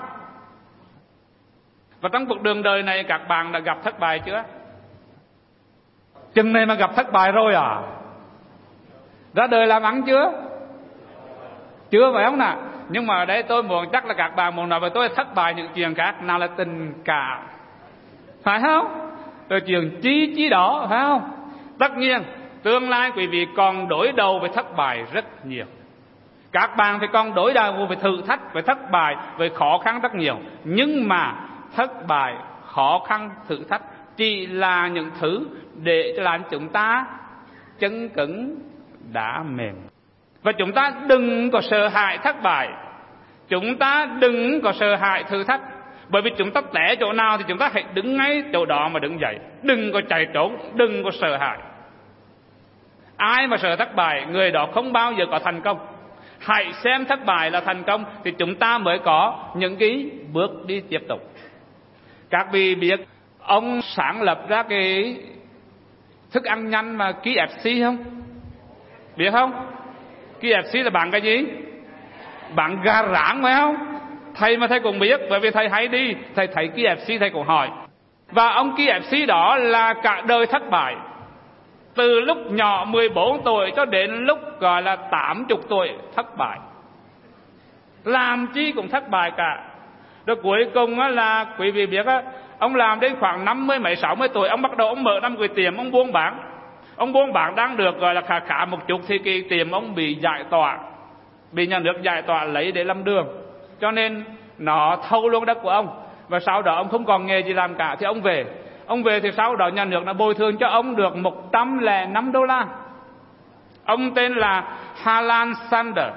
Và trong cuộc đường đời này các bạn đã gặp thất bại chưa? Chừng này mà gặp thất bại rồi à? Ra đời làm ăn chưa? Chưa phải không nào? Nhưng mà ở đây tôi muốn chắc là các bạn muốn nói với tôi thất bại những chuyện khác. Nào là tình cảm, phải không? Rồi chuyện chí đó, phải không? Tất nhiên tương lai quý vị còn đối đầu với thất bại rất nhiều. Các bạn thì còn đối đầu với thử thách, với thất bại, với khó khăn rất nhiều. Nhưng mà thất bại, khó khăn, thử thách chỉ là những thứ để làm chúng ta chân cứng đá mềm. Và chúng ta đừng có sợ hãi thất bại, chúng ta đừng có sợ hãi thử thách. Bởi vì chúng ta té chỗ nào thì chúng ta hãy đứng ngay chỗ đó mà đứng dậy. Đừng có chạy trốn, đừng có sợ hãi. Ai mà sợ thất bại, người đó không bao giờ có thành công. Hãy xem thất bại là thành công thì chúng ta mới có những cái bước đi tiếp tục. Các vị biết ông sáng lập ra cái thức ăn nhanh mà KFC không? Biết không? KFC là bán cái gì? Bán gà rán phải không? Thầy mà thầy cũng biết, bởi vì thầy hay đi, thầy thấy KFC thầy cũng hỏi. Và ông KFC đó là cả đời thất bại. Từ lúc nhỏ 14 tuổi cho đến lúc gọi là 80 tuổi thất bại. Làm chi cũng thất bại cả. Rồi cuối cùng là quý vị biết ông làm đến khoảng 50 mấy 60 tuổi, ông bắt đầu ông mở ra một cái tiệm ông buôn bán. Ông buôn bán đang được gọi là khá một chút thì cái tiệm ông bị giải tỏa, bị nhà nước giải tỏa lấy để làm đường, cho nên nó thâu luôn đất của ông. Và sau đó ông không còn nghề gì làm cả thì ông về. Ông về thì sau đó nhà nước đã bồi thường cho ông được $105. Ông tên là Alan Sanders.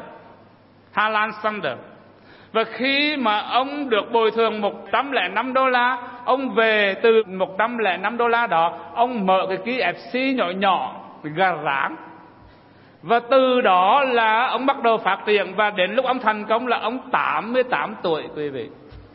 Và khi mà ông được bồi thường $105, ông về từ $105 đó, ông mở cái KFC nhỏ nhỏ, gà rán. Và từ đó là ông bắt đầu phát triển, và đến lúc ông thành công là ông 88 tuổi quý vị.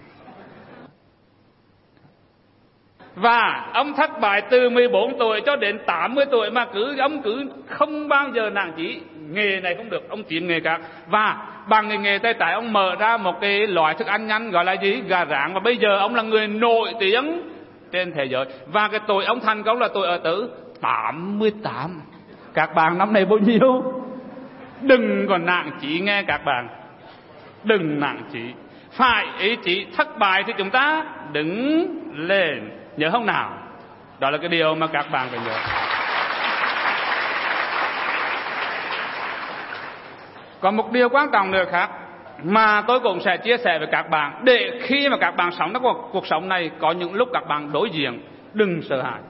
Và ông thất bại từ 14 tuổi cho đến 80 tuổi mà ông cứ không bao giờ nản chí. Nghề này không được, ông chuyển nghề khác. Và bằng nghề tay trái ông mở ra một cái loại thức ăn nhanh gọi là gì? Gà rán. Và bây giờ ông là người nổi tiếng trên thế giới. Và cái tuổi ông thành công là tuổi ở tử 88. Các bạn năm nay bao nhiêu? Đừng còn nản chí nghe các bạn. Đừng nản chí. Phải ý chí. Thất bại thì chúng ta đứng lên. Nhớ không nào? Đó là cái điều mà các bạn phải nhớ. Còn một điều quan trọng nữa khác mà tôi cũng sẽ chia sẻ với các bạn, để khi mà các bạn sống trong cuộc sống này, có những lúc các bạn đối diện, đừng sợ hãi.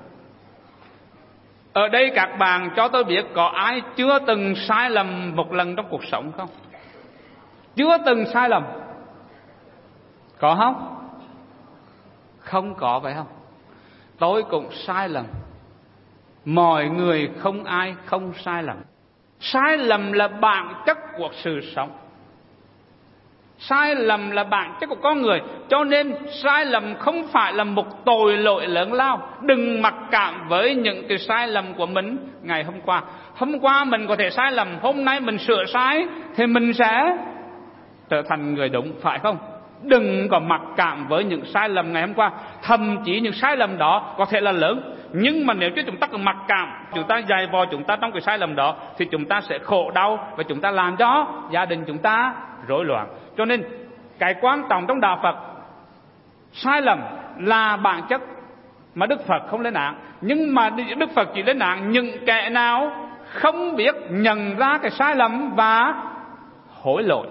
Ở đây các bạn cho tôi biết có ai chưa từng sai lầm một lần trong cuộc sống không? Chưa từng sai lầm. Có không? Không có phải không? Tôi cũng sai lầm. Mọi người không ai không sai lầm. Sai lầm là bản chất của sự sống. Sai lầm là bản chất của con người. Cho nên sai lầm không phải là một tội lỗi lớn lao. Đừng mặc cảm với những cái sai lầm của mình ngày hôm qua. Hôm qua mình có thể sai lầm, hôm nay mình sửa sai thì mình sẽ trở thành người đúng, phải không? Đừng có mặc cảm với những sai lầm ngày hôm qua. Thậm chí những sai lầm đó có thể là lớn, nhưng mà nếu như chúng ta cứ mặc cảm, chúng ta dày vò chúng ta trong cái sai lầm đó, thì chúng ta sẽ khổ đau và chúng ta làm cho gia đình chúng ta rối loạn. Cho nên cái quan trọng trong đạo Phật, sai lầm là bản chất mà Đức Phật không lên án. Nhưng mà Đức Phật chỉ lên án những kẻ nào không biết nhận ra cái sai lầm và hối lỗi,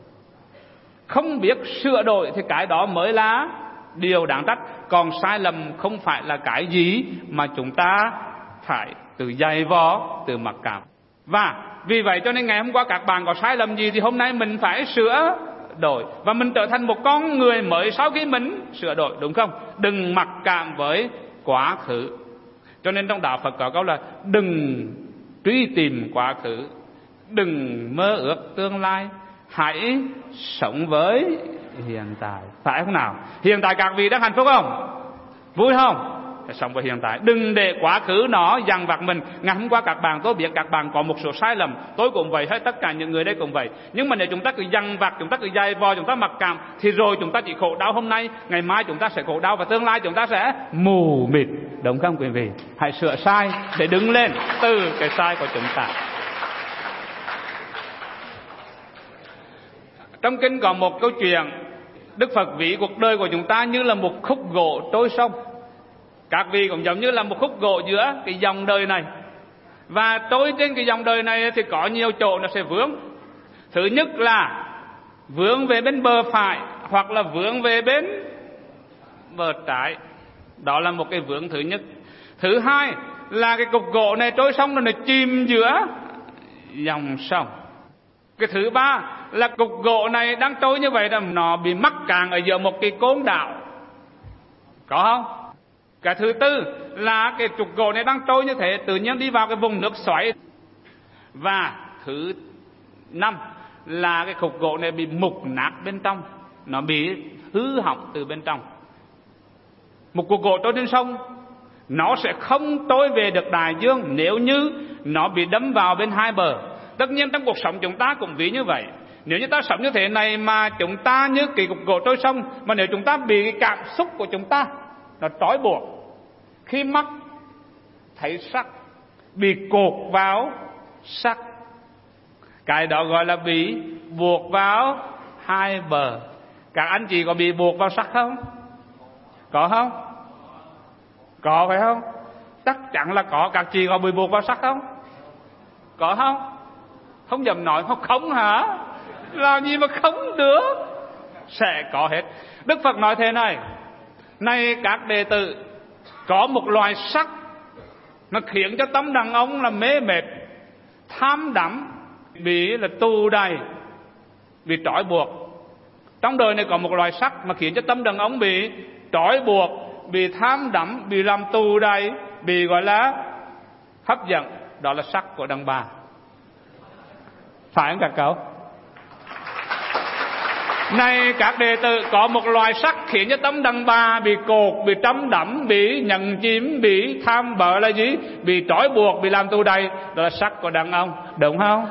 không biết sửa đổi, thì cái đó mới là điều đáng trách. Còn sai lầm không phải là cái gì mà chúng ta phải tự dày vò, tự mặc cảm. Và vì vậy cho nên ngày hôm qua các bạn có sai lầm gì thì hôm nay mình phải sửa đổi, và mình trở thành một con người mới sau khi mình sửa đổi, đúng không? Đừng mặc cảm với quá khứ. Cho nên trong đạo Phật có câu là đừng truy tìm quá khứ, đừng mơ ước tương lai, hãy sống với hiện tại. Phải không nào? Hiện tại các vị đang hạnh phúc không? Vui không? Phải sống với hiện tại. Đừng để quá khứ nó dằn vặt mình. Ngày hôm qua các bạn, tôi biết các bạn có một số sai lầm, tôi cũng vậy, hay tất cả những người đây cũng vậy. Nhưng mà nếu chúng ta cứ dằn vặt, chúng ta cứ dày vò, chúng ta mặc cảm, thì rồi chúng ta chỉ khổ đau hôm nay, ngày mai chúng ta sẽ khổ đau, và tương lai chúng ta sẽ mù mịt. Đúng không quý vị? Hãy sửa sai để đứng lên từ cái sai của chúng ta. Trong kinh có một câu chuyện, Đức Phật ví cuộc đời của chúng ta như là một khúc gỗ trôi sông. Các vị cũng giống như là một khúc gỗ giữa cái dòng đời này. Và trôi trên cái dòng đời này thì có nhiều chỗ nó sẽ vướng. Thứ nhất là vướng về bên bờ phải hoặc là vướng về bên bờ trái. Đó là một cái vướng thứ nhất. Thứ hai là cái cục gỗ này trôi sông rồi nó chìm giữa dòng sông. Cái thứ ba là cục gỗ này đang trôi như vậy là nó bị mắc cạn ở giữa một cái côn đảo. Có không? Cái thứ tư là cái trục gỗ này đang trôi như thế tự nhiên đi vào cái vùng nước xoáy. Và thứ năm là cái cục gỗ này bị mục nát bên trong, nó bị hư hỏng từ bên trong. Một cục gỗ trôi trên sông nó sẽ không trôi về được đại dương nếu như nó bị đâm vào bên hai bờ. Tất nhiên trong cuộc sống chúng ta cũng ví như vậy. Nếu như ta sống như thế này mà chúng ta như cái cục gỗ trôi sông, mà nếu chúng ta bị cái cảm xúc của chúng ta nó trói buộc, khi mắt thấy sắc bị cột vào sắc, cái đó gọi là bị buộc vào hai bờ. Các anh chị có bị buộc vào sắc không? Có không? Có phải không? Chắc chắn là có. Các chị có bị buộc vào sắc không? Có không? Không dám nói không hả? Làm gì mà không được? Sẽ có hết. Đức Phật nói thế này: này các đệ tử, có một loài sắc nó khiến cho tâm đàn ông là mê mệt, tham đắm, bị là tù đầy, bị trói buộc. Trong đời này có một loài sắc mà khiến cho tâm đàn ông bị trói buộc, bị tham đắm, bị làm tù đầy, bị gọi là hấp dẫn. Đó là sắc của đàn bà. Phải không các cậu? Này các đệ tử, có một loài sắc khiến cho tâm đàn bà bị cột, bị trăm đắm, bị nhận chiếm, bị tham bợ là gì? Bị trói buộc, bị làm tù đầy. Đó là sắc của đàn ông, đúng không?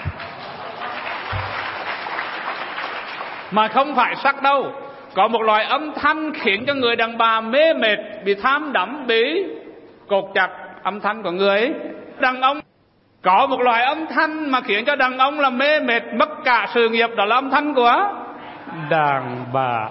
Mà không phải sắc đâu. Có một loài âm thanh khiến cho người đàn bà mê mệt, bị tham đắm, bị cột chặt. Âm thanh của người đàn ông. Có một loài âm thanh mà khiến cho đàn ông là mê mệt, mất cả sự nghiệp. Đó là âm thanh của đàn bà.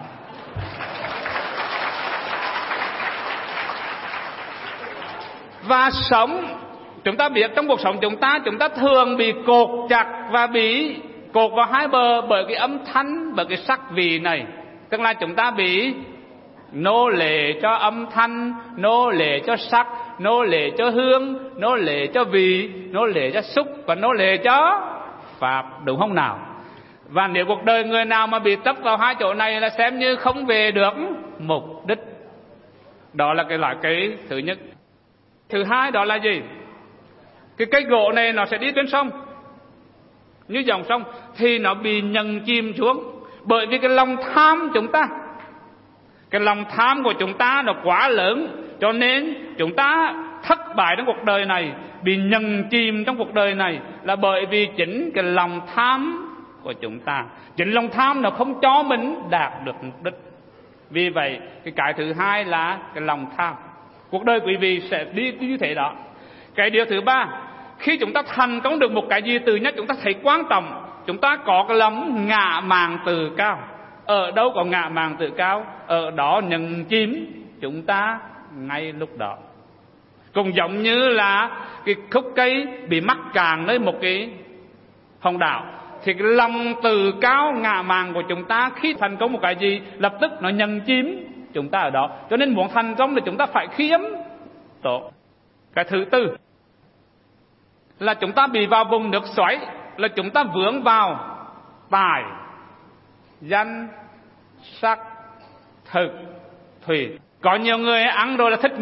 Và sống, chúng ta biết trong cuộc sống chúng ta thường bị cột chặt và bị cột vào hai bờ bởi cái âm thanh, bởi cái sắc vị này. Tức là chúng ta bị nô lệ cho âm thanh, nô lệ cho sắc, nô lệ cho hương, nô lệ cho vị, nô lệ cho xúc và nô lệ cho pháp, đúng không nào? Và nếu cuộc đời người nào mà bị chấp vào hai chỗ này là xem như không về được mục đích. Đó là cái loại cây thứ nhất. Thứ hai đó là gì? Cái cây gỗ này nó sẽ đi trên sông, như dòng sông, thì nó bị nhận chìm xuống bởi vì cái lòng tham chúng ta. Cái lòng tham của chúng ta nó quá lớn, cho nên chúng ta thất bại trong cuộc đời này, bị nhận chìm trong cuộc đời này là bởi vì chính cái lòng tham của chúng ta. Chính lòng tham nó không cho mình đạt được mục đích. Vì vậy cái thứ hai là cái lòng tham. Cuộc đời quý vị sẽ đi như thế đó. Cái điều thứ ba, khi chúng ta thành công được một cái gì từ nhất chúng ta thấy quan trọng, chúng ta có cái lòng ngạ mạn tự cao. Ở đâu có ngạ mạn tự cao, ở đó nhận chìm chúng ta ngay lúc đó. Cũng giống như là cái khúc cây bị mắc cạn nơi một cái hòn đảo, thì cái lòng tự cao ngạ mạn của chúng ta khi thành công một cái gì lập tức nó nhận chìm chúng ta ở đó. Cho nên muốn thành công thì chúng ta phải khiêm tốn. Cái thứ tư là chúng ta bị vào vùng nước xoáy, là chúng ta vướng vào tài, danh, sắc, thực, thủy. Có nhiều người ăn rồi là thích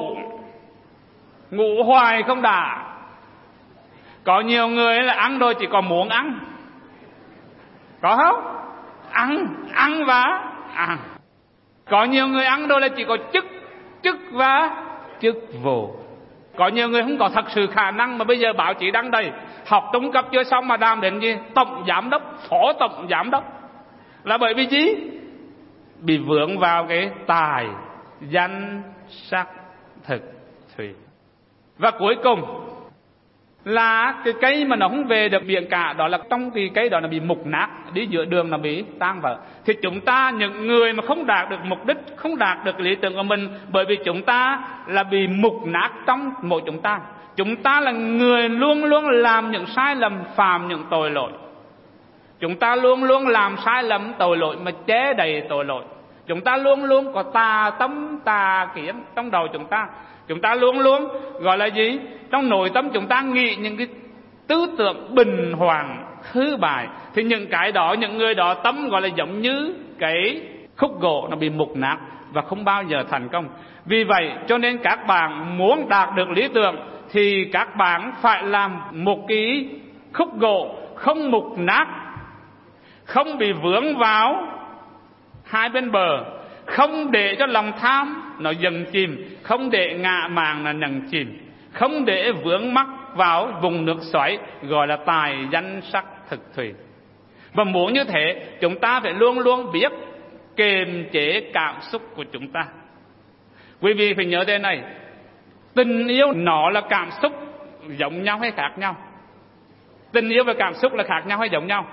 ngủ hoài không đã. Có nhiều người là ăn rồi chỉ còn muốn ăn. Có không? Ăn và ăn. Có nhiều người ăn rồi là chỉ có chức và chức vụ. Có nhiều người không có thật sự khả năng, mà bây giờ báo chí đăng đầy học trung cấp chưa xong mà đàm đến gì tổng giám đốc, phó tổng giám đốc. Là bởi vì gì? Bị vướng vào cái tài, danh, sắc, thực, thủy. Và cuối cùng là cái cây mà nó không về được biển cả, đó là trong cái cây đó nó bị mục nát, đi giữa đường nó bị tan vỡ. Thì chúng ta, những người mà không đạt được mục đích, không đạt được lý tưởng của mình, bởi vì chúng ta là bị mục nát trong mỗi chúng ta. Chúng ta là người luôn luôn làm những sai lầm, phạm những tội lỗi. Chúng ta luôn luôn làm sai lầm, tội lỗi mà che đầy tội lỗi. Chúng ta luôn luôn có tà tâm, tà kiến trong đầu chúng ta. Chúng ta luôn luôn gọi là gì? Trong nội tâm chúng ta nghĩ những cái tư tưởng bình hoàng, hư bại. Thì những cái đó, những người đó tâm gọi là giống như cái khúc gỗ nó bị mục nát và không bao giờ thành công. Vì vậy cho nên các bạn muốn đạt được lý tưởng thì các bạn phải làm một cái khúc gỗ không mục nát, không bị vướng vào hai bên bờ, không để cho lòng tham nó dần chìm, không để ngạ mạn nó nhận chìm, không để vướng mắc vào vùng nước xoáy gọi là tài danh sắc thực thùy. Và muốn như thế, chúng ta phải luôn luôn biết kiềm chế cảm xúc của chúng ta. Quý vị phải nhớ thế này, tình yêu nó là cảm xúc giống nhau hay khác nhau? Tình yêu và cảm xúc là khác nhau hay giống nhau?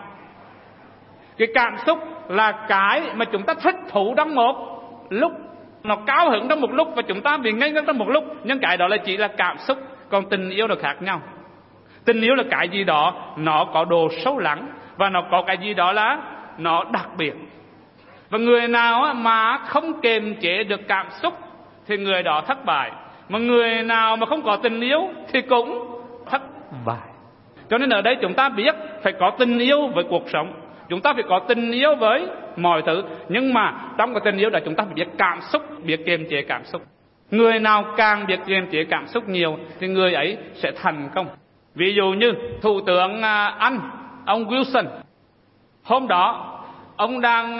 Cái cảm xúc là cái mà chúng ta thích thú trong một lúc, nó cao hứng trong một lúc và chúng ta bị ngây ngất trong một lúc, nhưng cái đó là chỉ là cảm xúc. Còn tình yêu là khác nhau. Tình yêu là cái gì đó nó có độ sâu lắng và nó có cái gì đó là nó đặc biệt. Và người nào mà không kiềm chế được cảm xúc thì người đó thất bại, mà người nào mà không có tình yêu thì cũng thất bại. Cho nên ở đây chúng ta biết phải có tình yêu với cuộc sống, chúng ta phải có tình yêu với mọi thứ, nhưng mà trong cái tình yêu đó chúng ta phải biết cảm xúc, biết kiềm chế cảm xúc. Người nào càng biết kiềm chế cảm xúc nhiều thì người ấy sẽ thành công. Ví dụ như Thủ tướng Anh, ông Wilson, hôm đó ông đang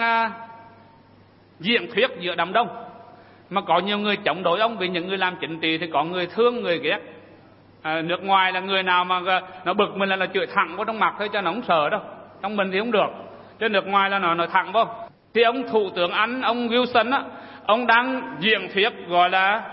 diễn thuyết giữa đám đông, mà có nhiều người chống đối ông. Vì những người làm chính trị thì có người thương, người ghét. Nước ngoài là người nào mà nó bực mình là chửi thẳng vào trong mặt thôi, cho nó không sợ đâu. Trong mình thì không được, trên nước ngoài là nó nói thẳng vô. Thì ông Thủ tướng Anh, ông Wilson á, ông đang diễn thuyết gọi là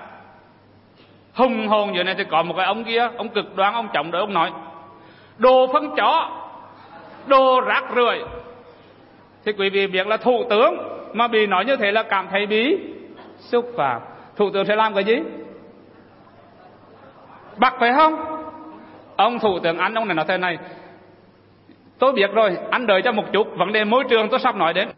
hùng hồn như này, thì có một cái ông kia, ông cực đoan, ông chống đối, ông nói đồ phân chó, đồ rác rưởi. Thì quý vị biết là thủ tướng mà bị nói như thế là cảm thấy bị xúc phạm. Thủ tướng sẽ làm cái gì? Bạc phải không? Ông Thủ tướng Anh, ông này nói thế này: tôi biết rồi, anh đợi cho một chút, vấn đề môi trường tôi sắp nói đến.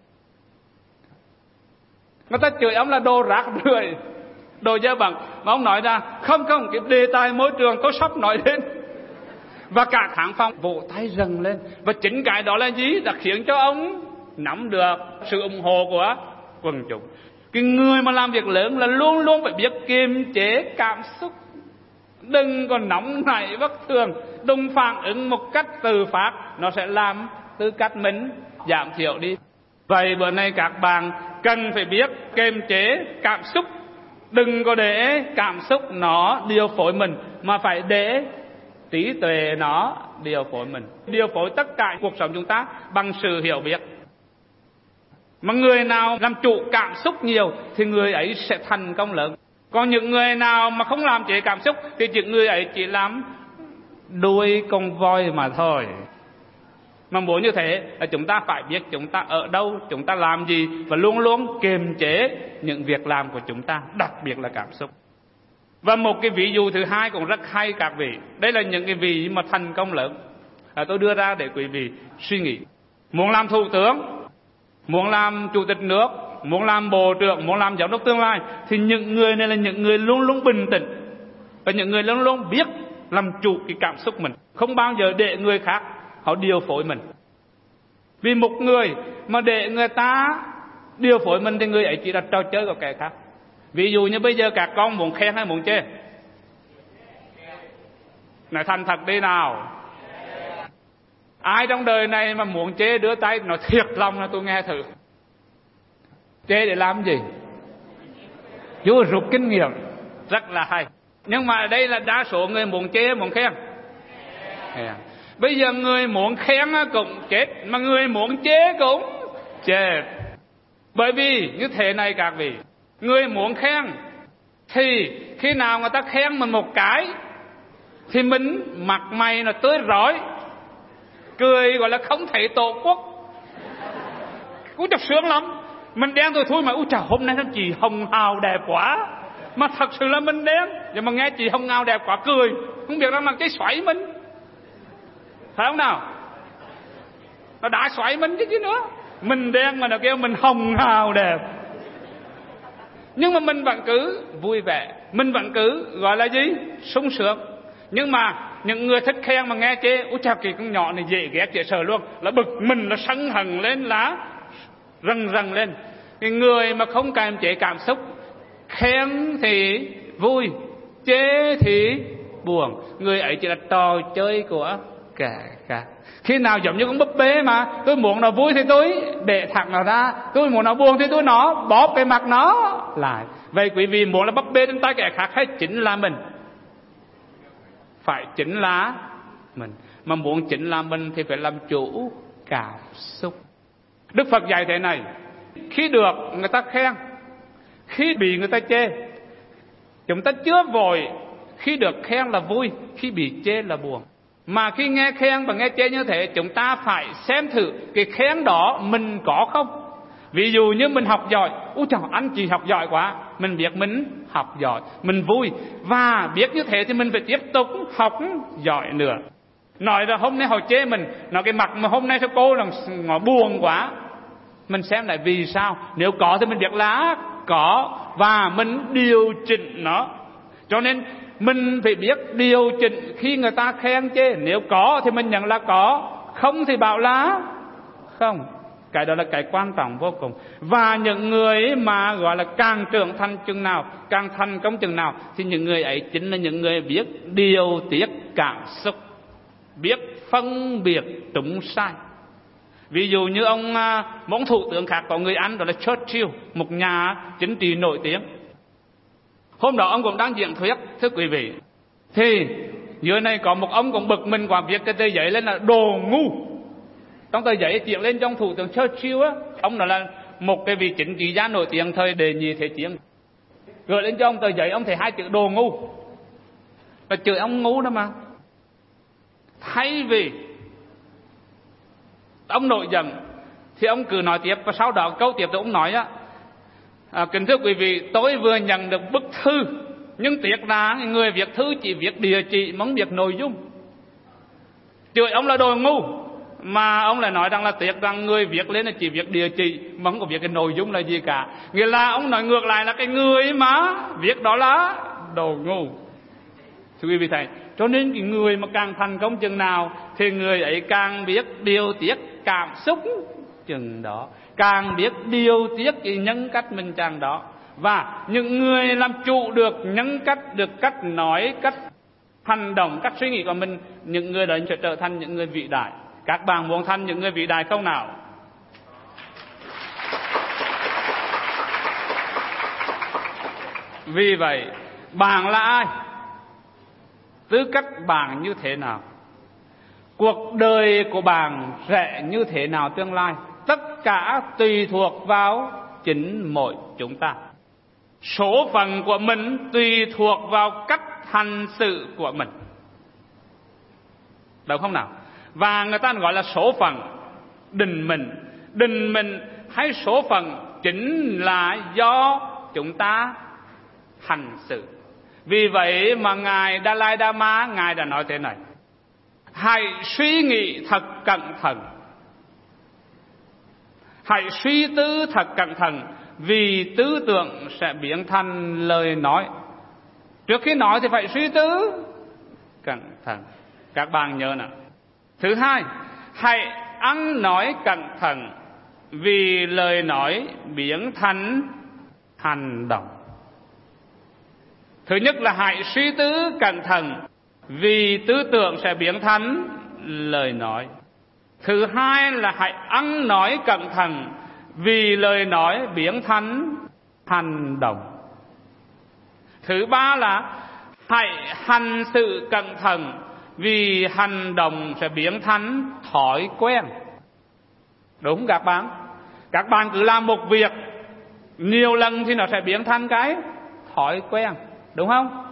Người ta chửi ông là đồ rác rưởi, đồ dơ bẩn, mà ông nói ra không, cái đề tài môi trường tôi sắp nói đến. Và cả khán phòng vỗ tay rần lên. Và chính cái đó là gì? Đã khiến cho ông nắm được sự ủng hộ của quần chúng. Cái người mà làm việc lớn là luôn luôn phải biết kiềm chế cảm xúc, đừng có nóng nảy bất thường, đừng phản ứng một cách tự phát, nó sẽ làm tư cách mình giảm thiểu đi. Vậy bữa nay các bạn cần phải biết kiềm chế cảm xúc, đừng có để cảm xúc nó điều phối mình, mà phải để trí tuệ nó điều phối mình, điều phối tất cả cuộc sống chúng ta bằng sự hiểu biết. Mà người nào làm chủ cảm xúc nhiều thì người ấy sẽ thành công lớn. Còn những người nào mà không làm chế cảm xúc thì những người ấy chỉ làm đuôi con voi mà thôi. Mà muốn như thế là chúng ta phải biết chúng ta ở đâu, chúng ta làm gì, và luôn luôn kiềm chế những việc làm của chúng ta, đặc biệt là cảm xúc. Và một cái ví dụ thứ hai cũng rất hay các vị. Đây là những cái vị mà thành công lớn tôi đưa ra để quý vị suy nghĩ. Muốn làm thủ tướng, muốn làm chủ tịch nước, muốn làm bộ trưởng, muốn làm giám đốc tương lai, thì những người này là những người luôn luôn bình tĩnh, và những người luôn luôn biết làm chủ cái cảm xúc mình, không bao giờ để người khác họ điều phối mình. Vì một người mà để người ta điều phối mình thì người ấy chỉ là trò chơi của kẻ khác. Ví dụ như bây giờ các con muốn khen hay muốn chê? Nói thành thật đi nào. Ai trong đời này mà muốn chê đưa tay nói thiệt lòng là tôi nghe thử. Chê để làm gì? Chú rút kinh nghiệm. Rất là hay. Nhưng mà đây là đa số người muốn chê muốn khen. Bây giờ người muốn khen cũng chết, mà người muốn chê cũng chết. Bởi vì như thế này các vị, người muốn khen thì khi nào người ta khen mình một cái thì mình mặt mày là tươi rói, cười gọi là không thấy tổ quốc. Cũng chọc sướng lắm. Mình đen rồi thôi mà ôi trời, hôm nay chị hồng hào đẹp quá. Mà thật sự là mình đen, nhưng mà nghe chị hồng hào đẹp quá cười, không biết rằng là cái xoáy mình, phải không nào? Nó đã xoáy mình chứ nữa. Mình đen mà nó kêu mình hồng hào đẹp, nhưng mà mình vẫn cứ vui vẻ, mình vẫn cứ gọi là gì? Sung sướng. Nhưng mà những người thích khen mà nghe chê, ôi trời cái con nhỏ này dễ ghét dễ sợ luôn, là bực mình, là sân hận lên, lá rần lên. Cái người mà không kiềm chế cảm xúc, khen thì vui, chê thì buồn, người ấy chỉ là trò chơi của kẻ khác. Khi nào giống như con búp bê mà tôi muốn nó vui thì tôi để thẳng nó ra, tôi muốn nó buồn thì tôi nó bóp cái mặt nó lại. Vậy quý vị muốn là búp bê trên tay kẻ khác hay chính là mình? Phải chính là mình. Mà muốn chính là mình thì phải làm chủ cảm xúc. Đức Phật dạy thế này: khi được người ta khen, khi bị người ta chê, chúng ta chưa vội. Khi được khen là vui, khi bị chê là buồn. Mà khi nghe khen và nghe chê như thế, chúng ta phải xem thử cái khen đó mình có không. Ví dụ như mình học giỏi, ôi trời anh chị học giỏi quá, mình biết mình học giỏi, mình vui, và biết như thế thì mình phải tiếp tục học giỏi nữa. Nói là hôm nay họ chê mình, nói cái mặt mà hôm nay sao cô là nó buồn quá, mình xem lại vì sao. Nếu có thì mình biết là có, và mình điều chỉnh nó. Cho nên mình phải biết điều chỉnh khi người ta khen chê. Nếu có thì mình nhận là có, không thì bảo là không. Cái đó là cái quan trọng vô cùng. Và những người mà gọi là càng trưởng thành chừng nào, càng thành công chừng nào, thì những người ấy chính là những người biết điều tiết cảm xúc, biết phân biệt đúng sai. Ví dụ như một thủ tướng khác có người Anh, đó là Churchill, một nhà chính trị nổi tiếng. Hôm đó ông cũng đang diễn thuyết, thưa quý vị, thì dưới này có một ông cũng bực mình quá, viết cái tờ giấy lên là đồ ngu. Trong tờ giấy chuyển lên trong thủ tướng Churchill á, ông đó là một cái vị chính trị gia nổi tiếng thời đệ nhị thế chiến, gửi lên cho ông tờ giấy, ông thấy 2 chữ đồ ngu, là chửi ông ngu đó mà. Thay vì ông nổi giận thì ông cứ nói tiếp, và sau đó câu tiếp thì ông nói á: kính thưa quý vị, tôi vừa nhận được bức thư, nhưng tiếc là người viết thư chỉ viết địa chỉ mà không viết nội dung. Chửi ông là đồ ngu, mà ông lại nói rằng là tiếc rằng người viết lên là chỉ viết địa chỉ mà không có viết cái nội dung là gì cả. Nghĩa là ông nói ngược lại là cái người mà viết đó là đồ ngu. Thưa quý vị thấy, cho nên cái người mà càng thành công chừng nào thì người ấy càng biết điều tiết cảm xúc chừng đó, càng biết điều tiết cái nhân cách mình chừng đó. Và những người làm chủ được nhân cách, được cách nói, cách hành động, cách suy nghĩ của mình, những người đó sẽ trở thành những người vĩ đại. Các bạn muốn thành những người vĩ đại không nào? Vì vậy, bạn là ai? Tư cách bạn như thế nào? Cuộc đời của bạn sẽ như thế nào tương lai? Tất cả tùy thuộc vào chính mỗi chúng ta. Số phận của mình tùy thuộc vào cách hành xử của mình, đúng không nào? Và người ta gọi là số phận định mình hay số phận chính là do chúng ta hành xử. Vì vậy mà Ngài Dalai Lama, Ngài đã nói thế này: hãy suy nghĩ thật cẩn thận, hãy suy tư thật cẩn thận, vì tư tưởng sẽ biến thành lời nói. Trước khi nói thì phải suy tư cẩn thận. Các bạn nhớ nào. Thứ hai, hãy ăn nói cẩn thận, vì lời nói biến thành hành động. Thứ nhất là hãy suy tư cẩn thận, vì tư tưởng sẽ biến thành lời nói. Thứ hai là hãy ăn nói cẩn thận, vì lời nói biến thành hành động. Thứ ba là hãy hành sự cẩn thận, vì hành động sẽ biến thành thói quen. Đúng các bạn? Các bạn cứ làm một việc nhiều lần thì nó sẽ biến thành cái thói quen, đúng không?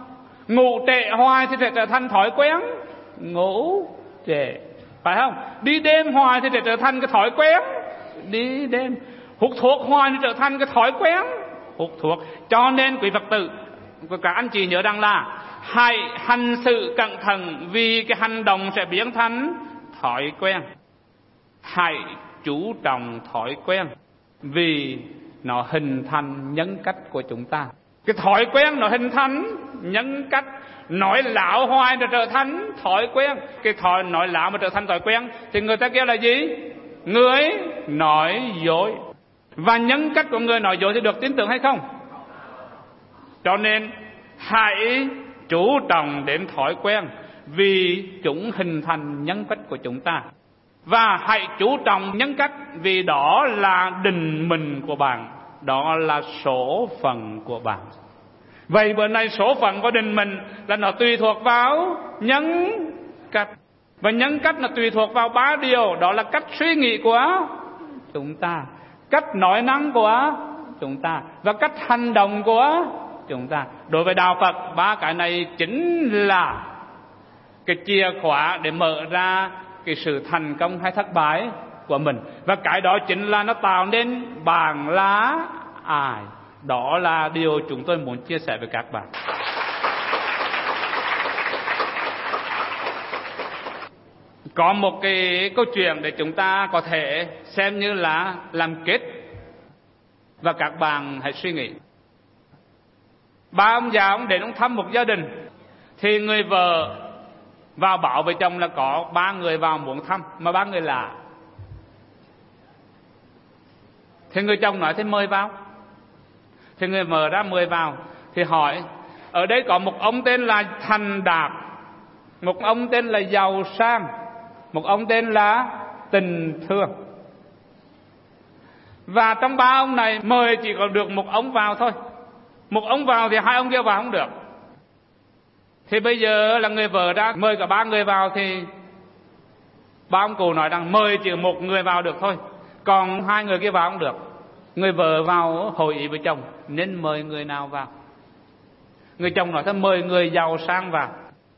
Ngủ trễ hoài thì sẽ trở thành thói quen ngủ trễ, phải không? Đi đêm hoài thì sẽ trở thành cái thói quen đi đêm. Hút thuốc hoài thì trở thành cái thói quen hút thuốc. Cho nên quý Phật tử, các anh chị nhớ rằng là hãy hành sự cẩn thận, vì cái hành động sẽ biến thành thói quen. Hãy chú trọng thói quen, vì nó hình thành nhân cách của chúng ta. Cái thói quen nó hình thành nhân cách. Nói láo hoài nó trở thành thói quen. Cái nói láo mà trở thành thói quen thì người ta kêu là gì? Người nói dối. Và nhân cách của người nói dối thì được tin tưởng hay không? Cho nên hãy chú trọng đến thói quen, vì chúng hình thành nhân cách của chúng ta. Và hãy chú trọng nhân cách, vì đó là định mệnh của bạn, đó là số phận của bạn. Vậy bữa nay số phận của định mệnh là nó tùy thuộc vào nhân cách. Và nhân cách là tùy thuộc vào 3 điều. Đó là cách suy nghĩ của chúng ta, cách nói năng của chúng ta, và cách hành động của chúng ta. Đối với đạo Phật, 3 cái này chính là cái chìa khóa để mở ra cái sự thành công hay thất bại của mình. Và cái đó chính là nó tạo nên bạn là ai. Đó là điều chúng tôi muốn chia sẻ với các bạn. Có một cái câu chuyện để chúng ta có thể xem như là làm kết, và các bạn hãy suy nghĩ. 3 ông già ông đến ông thăm một gia đình, thì người vợ vào bảo với chồng là có 3 người vào muốn thăm, mà 3 người lạ. Thì người chồng nói thế mời vào. Thì người vợ ra mời vào, thì hỏi ở đây có một ông tên là thành đạt, một ông tên là giàu sang, một ông tên là tình thương. Và trong 3 ông này mời chỉ có được một ông vào thôi. Một ông vào thì 2 ông kia vào không được. Thì bây giờ là người vợ ra mời cả 3 người vào, thì 3 ông cụ nói rằng mời chỉ một người vào được thôi, còn 2 người kia vào không được. Người vợ vào hội ý với chồng nên mời người nào vào. Người chồng nói thôi mời người giàu sang vào.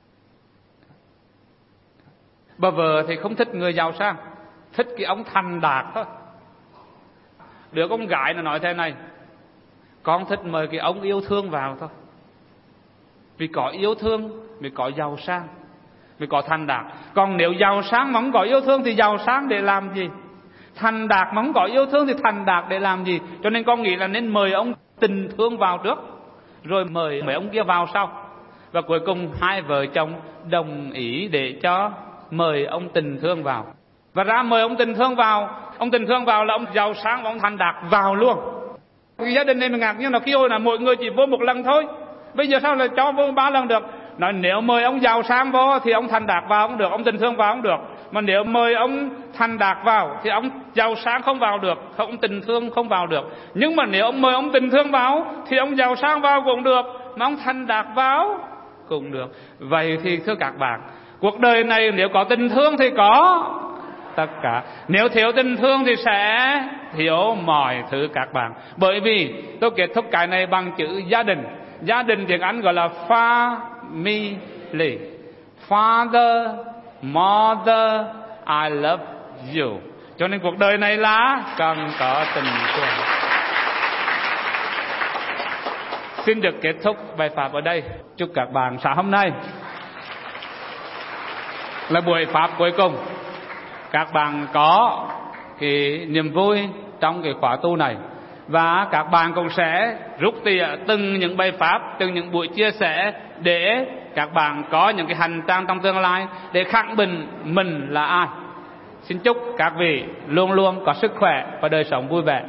Bà vợ thì không thích người giàu sang, thích cái ông thành đạt thôi. Đứa con gái nó nói thế này: con thích mời cái ông yêu thương vào thôi. Vì có yêu thương mới có giàu sang, mới có thành đạt. Còn nếu giàu sang mà không có yêu thương thì giàu sang để làm gì? Thành đạt mà không có yêu thương thì thành đạt để làm gì? Cho nên con nghĩ là nên mời ông tình thương vào trước, rồi mời mấy ông kia vào sau. Và cuối cùng 2 vợ chồng đồng ý để cho mời ông tình thương vào. Và ra mời ông tình thương vào. Ông tình thương vào là ông giàu sang và ông thành đạt vào luôn. Cái gia đình này mình ngạc nhiên là khi hồi là mỗi người chỉ vô một lần thôi, bây giờ sao lại cho vô 3 lần được? Nói nếu mời ông giàu sang vô thì ông thành đạt vào không được, ông tình thương vào không được. Mà nếu mời ông thành đạt vào thì ông giàu sang không vào được, ông tình thương không vào được. Nhưng mà nếu ông mời ông tình thương vào thì ông giàu sang vào cũng được, mà ông thành đạt vào cũng được. Vậy thì thưa các bạn, cuộc đời này nếu có tình thương thì có tất cả, nếu thiếu tình thương thì sẽ thiếu mọi thứ các bạn. Bởi vì tôi kết thúc cái này bằng chữ gia đình. Gia đình tiếng Anh gọi là family. Father, mother, I love you. Cho nên cuộc đời này là cần có tình thương. Xin được kết thúc bài pháp ở đây. Chúc các bạn sáng hôm nay là buổi pháp cuối cùng, các bạn có cái niềm vui trong cái khóa tu này. Và các bạn cũng sẽ rút tỉa từng những bài pháp, từng những buổi chia sẻ, để các bạn có những cái hành trang trong tương lai để khẳng định mình là ai. Xin chúc các vị luôn luôn có sức khỏe và đời sống vui vẻ.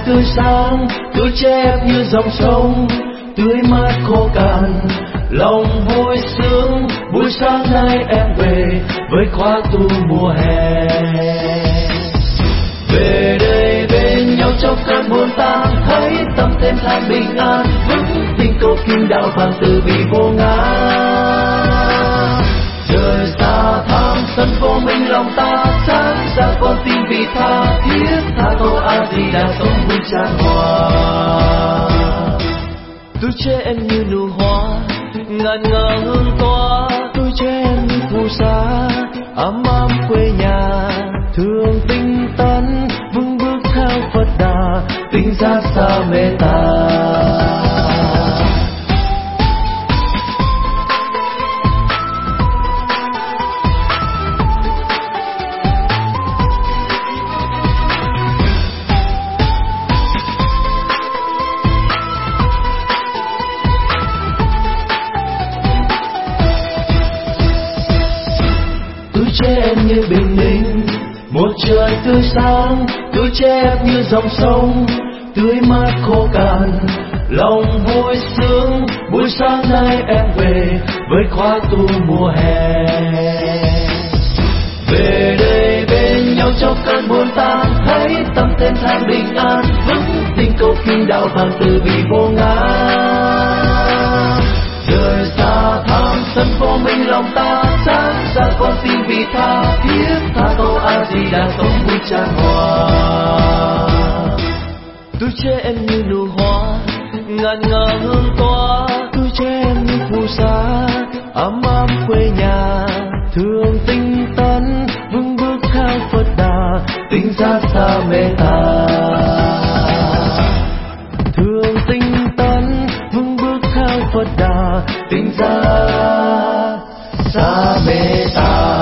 tươi sáng, tuổi trẻ em như dòng sông tưới mát khô cạn, lòng vui sướng buổi sáng nay em về với khóa tu mùa hè. Về đây bên nhau trong cơn buồn tan, hãy tâm thêm than bình an, vững tin câu kim đạo vàng từ bi vô ngã. Rời xa tham sân vô minh lòng ta, sáng ra con tim vì tha thiết, tha tô a di đà sống vui tràn hòa. Tuổi trẻ em như nụ hoa ngàn ngào hương tỏa, tuổi trẻ em như phù sa ấm ấm quê nhà, thường tinh tấn vững bước theo Phật đà, tinh giác xa mê ta. Trẻ em như bình minh, một trời tươi sáng, tuổi trẻ em như dòng sông tưới mát khô cạn, lòng vui sướng buổi sáng nay em về với khóa tu mùa hè. Về đây bên nhau trong cơn buồn tan, hãy tâm thêm than bình an, vững tin câu kinh đạo vàng từ bi vô ngã. Rời xa tham sân vô minh lòng ta, sáng ra con tim vì tha thiết, tha tô a di đà sống vui tràn hòa. Tuổi trẻ em như nụ hoa ngàn ngào hương tỏa, tuổi trẻ em như phù sa ấm ấm quê nhà, thường tinh tấn vững bước theo Phật đà, tinh giác xa mê ta. Thường tinh tấn vững bước theo Phật đà, tinh giác xa mê ta.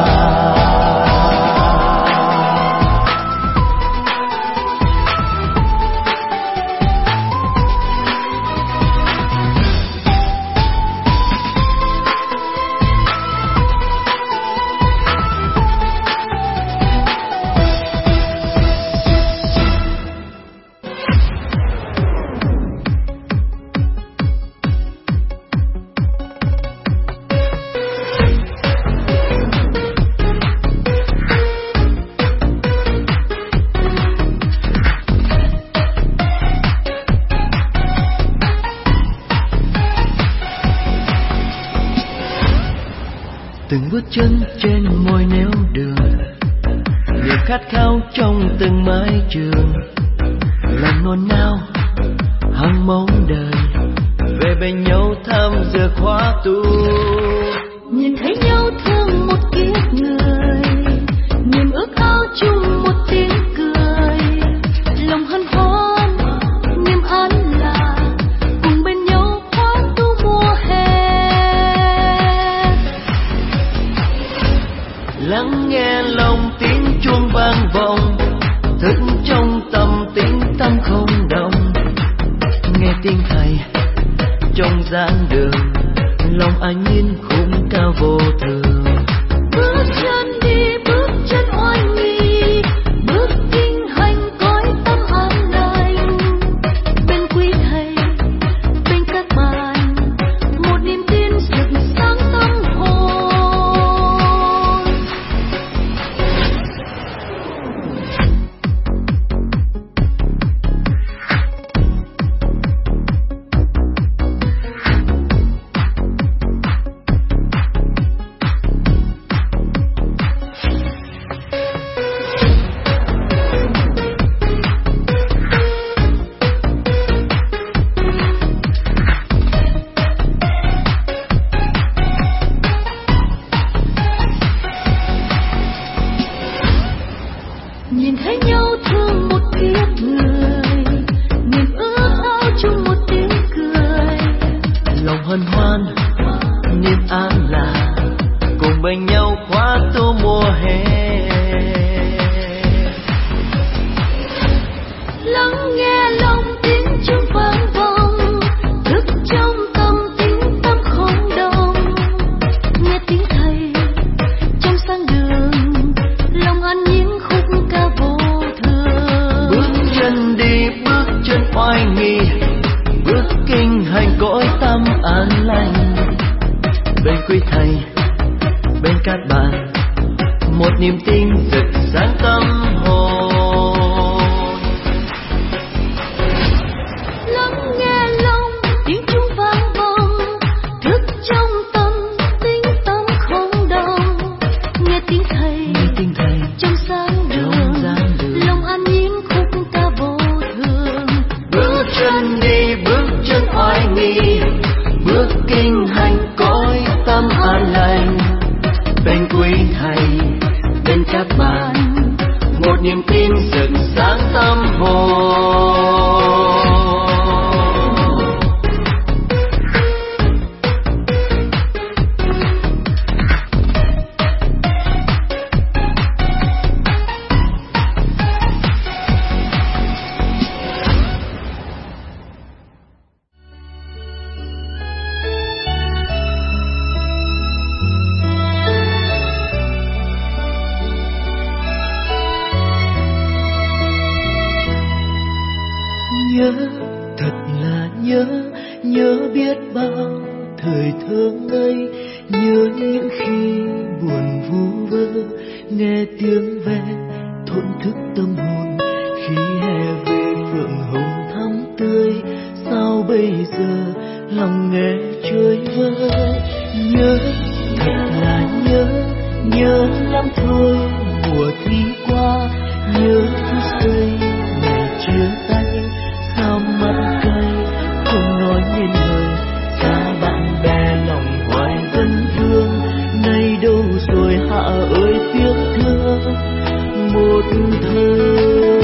Từng bước chân trên môi nẻo đường, niềm khát khao trong từng mái trường, lòng nôn nao hằng mong đời về bên nhau tham dự khóa tu. Nhìn thấy nhau thương một kiếp người, niềm ước ao chung một tiếng cười, lòng hân hoan niềm an là cùng bên nhau khóa tu mùa hè. Lắng nghe lòng tiếng chuông vang vọng, thức trong tâm tĩnh tâm không động, nghe tiếng thầy trong giảng đường, lòng anh yên khung cao vô thường. Bước chân đi bước chân oai nghi, bước kinh hành cõi tâm an lành, bên quý thầy bên các bạn, một niềm tin rực sáng tâm hồn. tâm an lành. Bên quý thầy, bên các bạn, một niềm tin rực sáng tâm hồn. Lắng nghe lòng tiếng chuông vang vọng, thức trong tâm tĩnh tâm không đồng. Nghe tiếng thầy trong sáng đường, lòng an nhiên khúc ca vô thường. Bước chân đi, bước chân oai nghi, bước kinh hành cõi tâm an lành. Bên quý thầy, bên các bạn, một niềm tin rực sáng tâm hồn. Nhớ, thật là nhớ, nhớ biết bao thời thơ ngây. Nhớ những khi buồn vu vơ, nghe tiếng ve thổn thức tâm hồn. Khi hè về phượng hồng thắm tươi, sao bây giờ lòng nghe trôi vơi. Nhớ, thật là nhớ, nhớ lắm thôi mùa thi qua. Nhớ thu rơi ngày chia tay, sao mắt cay không nói nên lời. Xa bạn bè lòng hoài vẫn vương, nay đâu rồi hạ ơi tiếng thương một thời.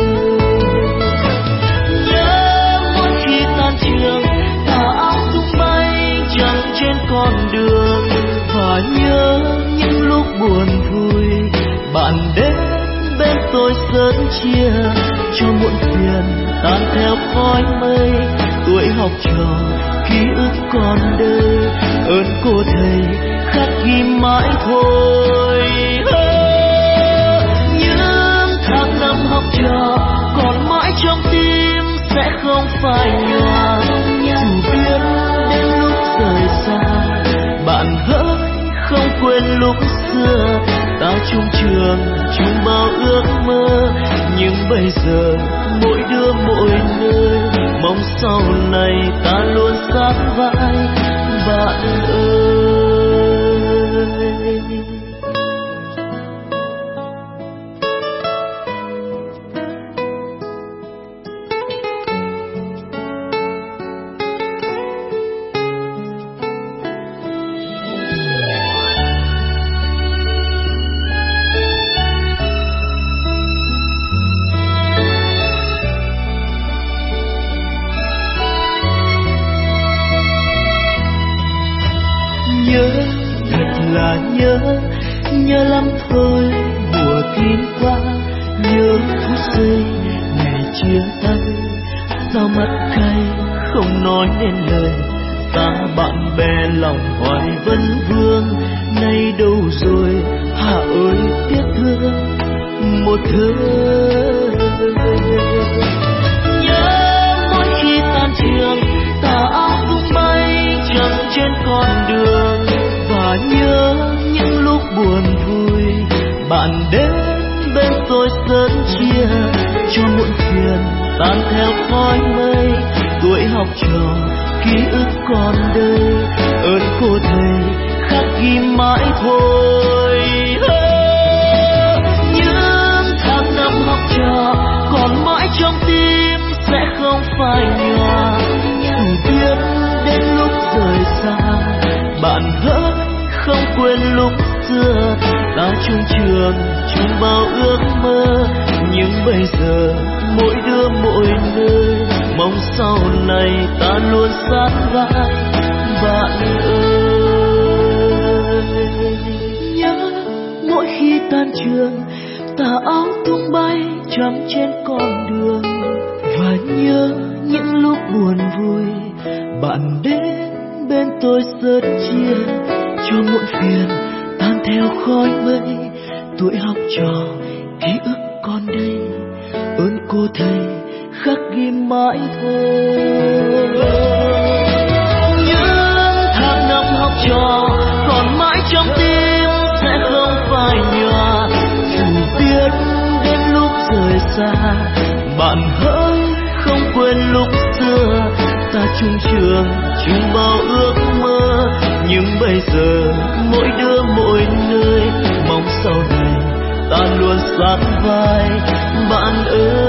Nhớ mỗi khi tan trường, tà áo tung bay chẳng trên con đường. Và nhớ những lúc buồn vui, bạn đến bên tôi sớm chia cho muộn phiền tan theo khói mây. Tuổi học trò ký ức còn đây, ơn cô thầy khắc ghi mãi thôi. Những tháng năm học trò còn mãi trong tim, sẽ không phai nhòa. Dù biết đến lúc rời xa, bạn hỡi không quên lúc xưa. Ta chung trường chung bao ước mơ, nhưng bây giờ mỗi đứa mỗi nơi. Mong sau này ta luôn sát vai bạn ơi. Nhớ, thật là nhớ, nhớ lắm thôi mùa thiên qua. Nhớ phút giây ngày chia tay, sao mắt cay không nói nên lời. Ta bạn bè lòng hoài vẫn vương, nay đâu rồi hà ơi tiếc thương một thời. Nhớ mỗi khi tan trường, tà áo tung bay chẳng trên con đường. Và nhớ những lúc buồn vui, bạn đến bên tôi sớm chia cho muộn phiền tan theo khói mây. Tuổi học trò ký ức còn đây, ơn cô thầy khắc ghi mãi thôi. Những tháng năm học trò còn mãi trong tim, sẽ không phai nhòa. Dù biết đến lúc rời xa, bạn hỡi không quên lúc xưa. Ta chung trường chung bao ước mơ, nhưng bây giờ mỗi đứa mỗi nơi. Mong sau này ta luôn sát vai bạn ơi. Nhớ mỗi khi tan trường, tà áo tung bay trắng trên con đường. Và nhớ những lúc buồn vui, bạn đến bên tôi sớt chia cho muộn phiền tan theo khói mây. Tuổi học trò ký ức còn đây, ơn cô thầy khắc ghi mãi thôi. Nhớ xa. Bạn hỡi không quên lúc xưa ta chung trường chung bao ước mơ, nhưng bây giờ mỗi đứa mỗi nơi, mong sau này ta luôn sát vai. Bạn ơi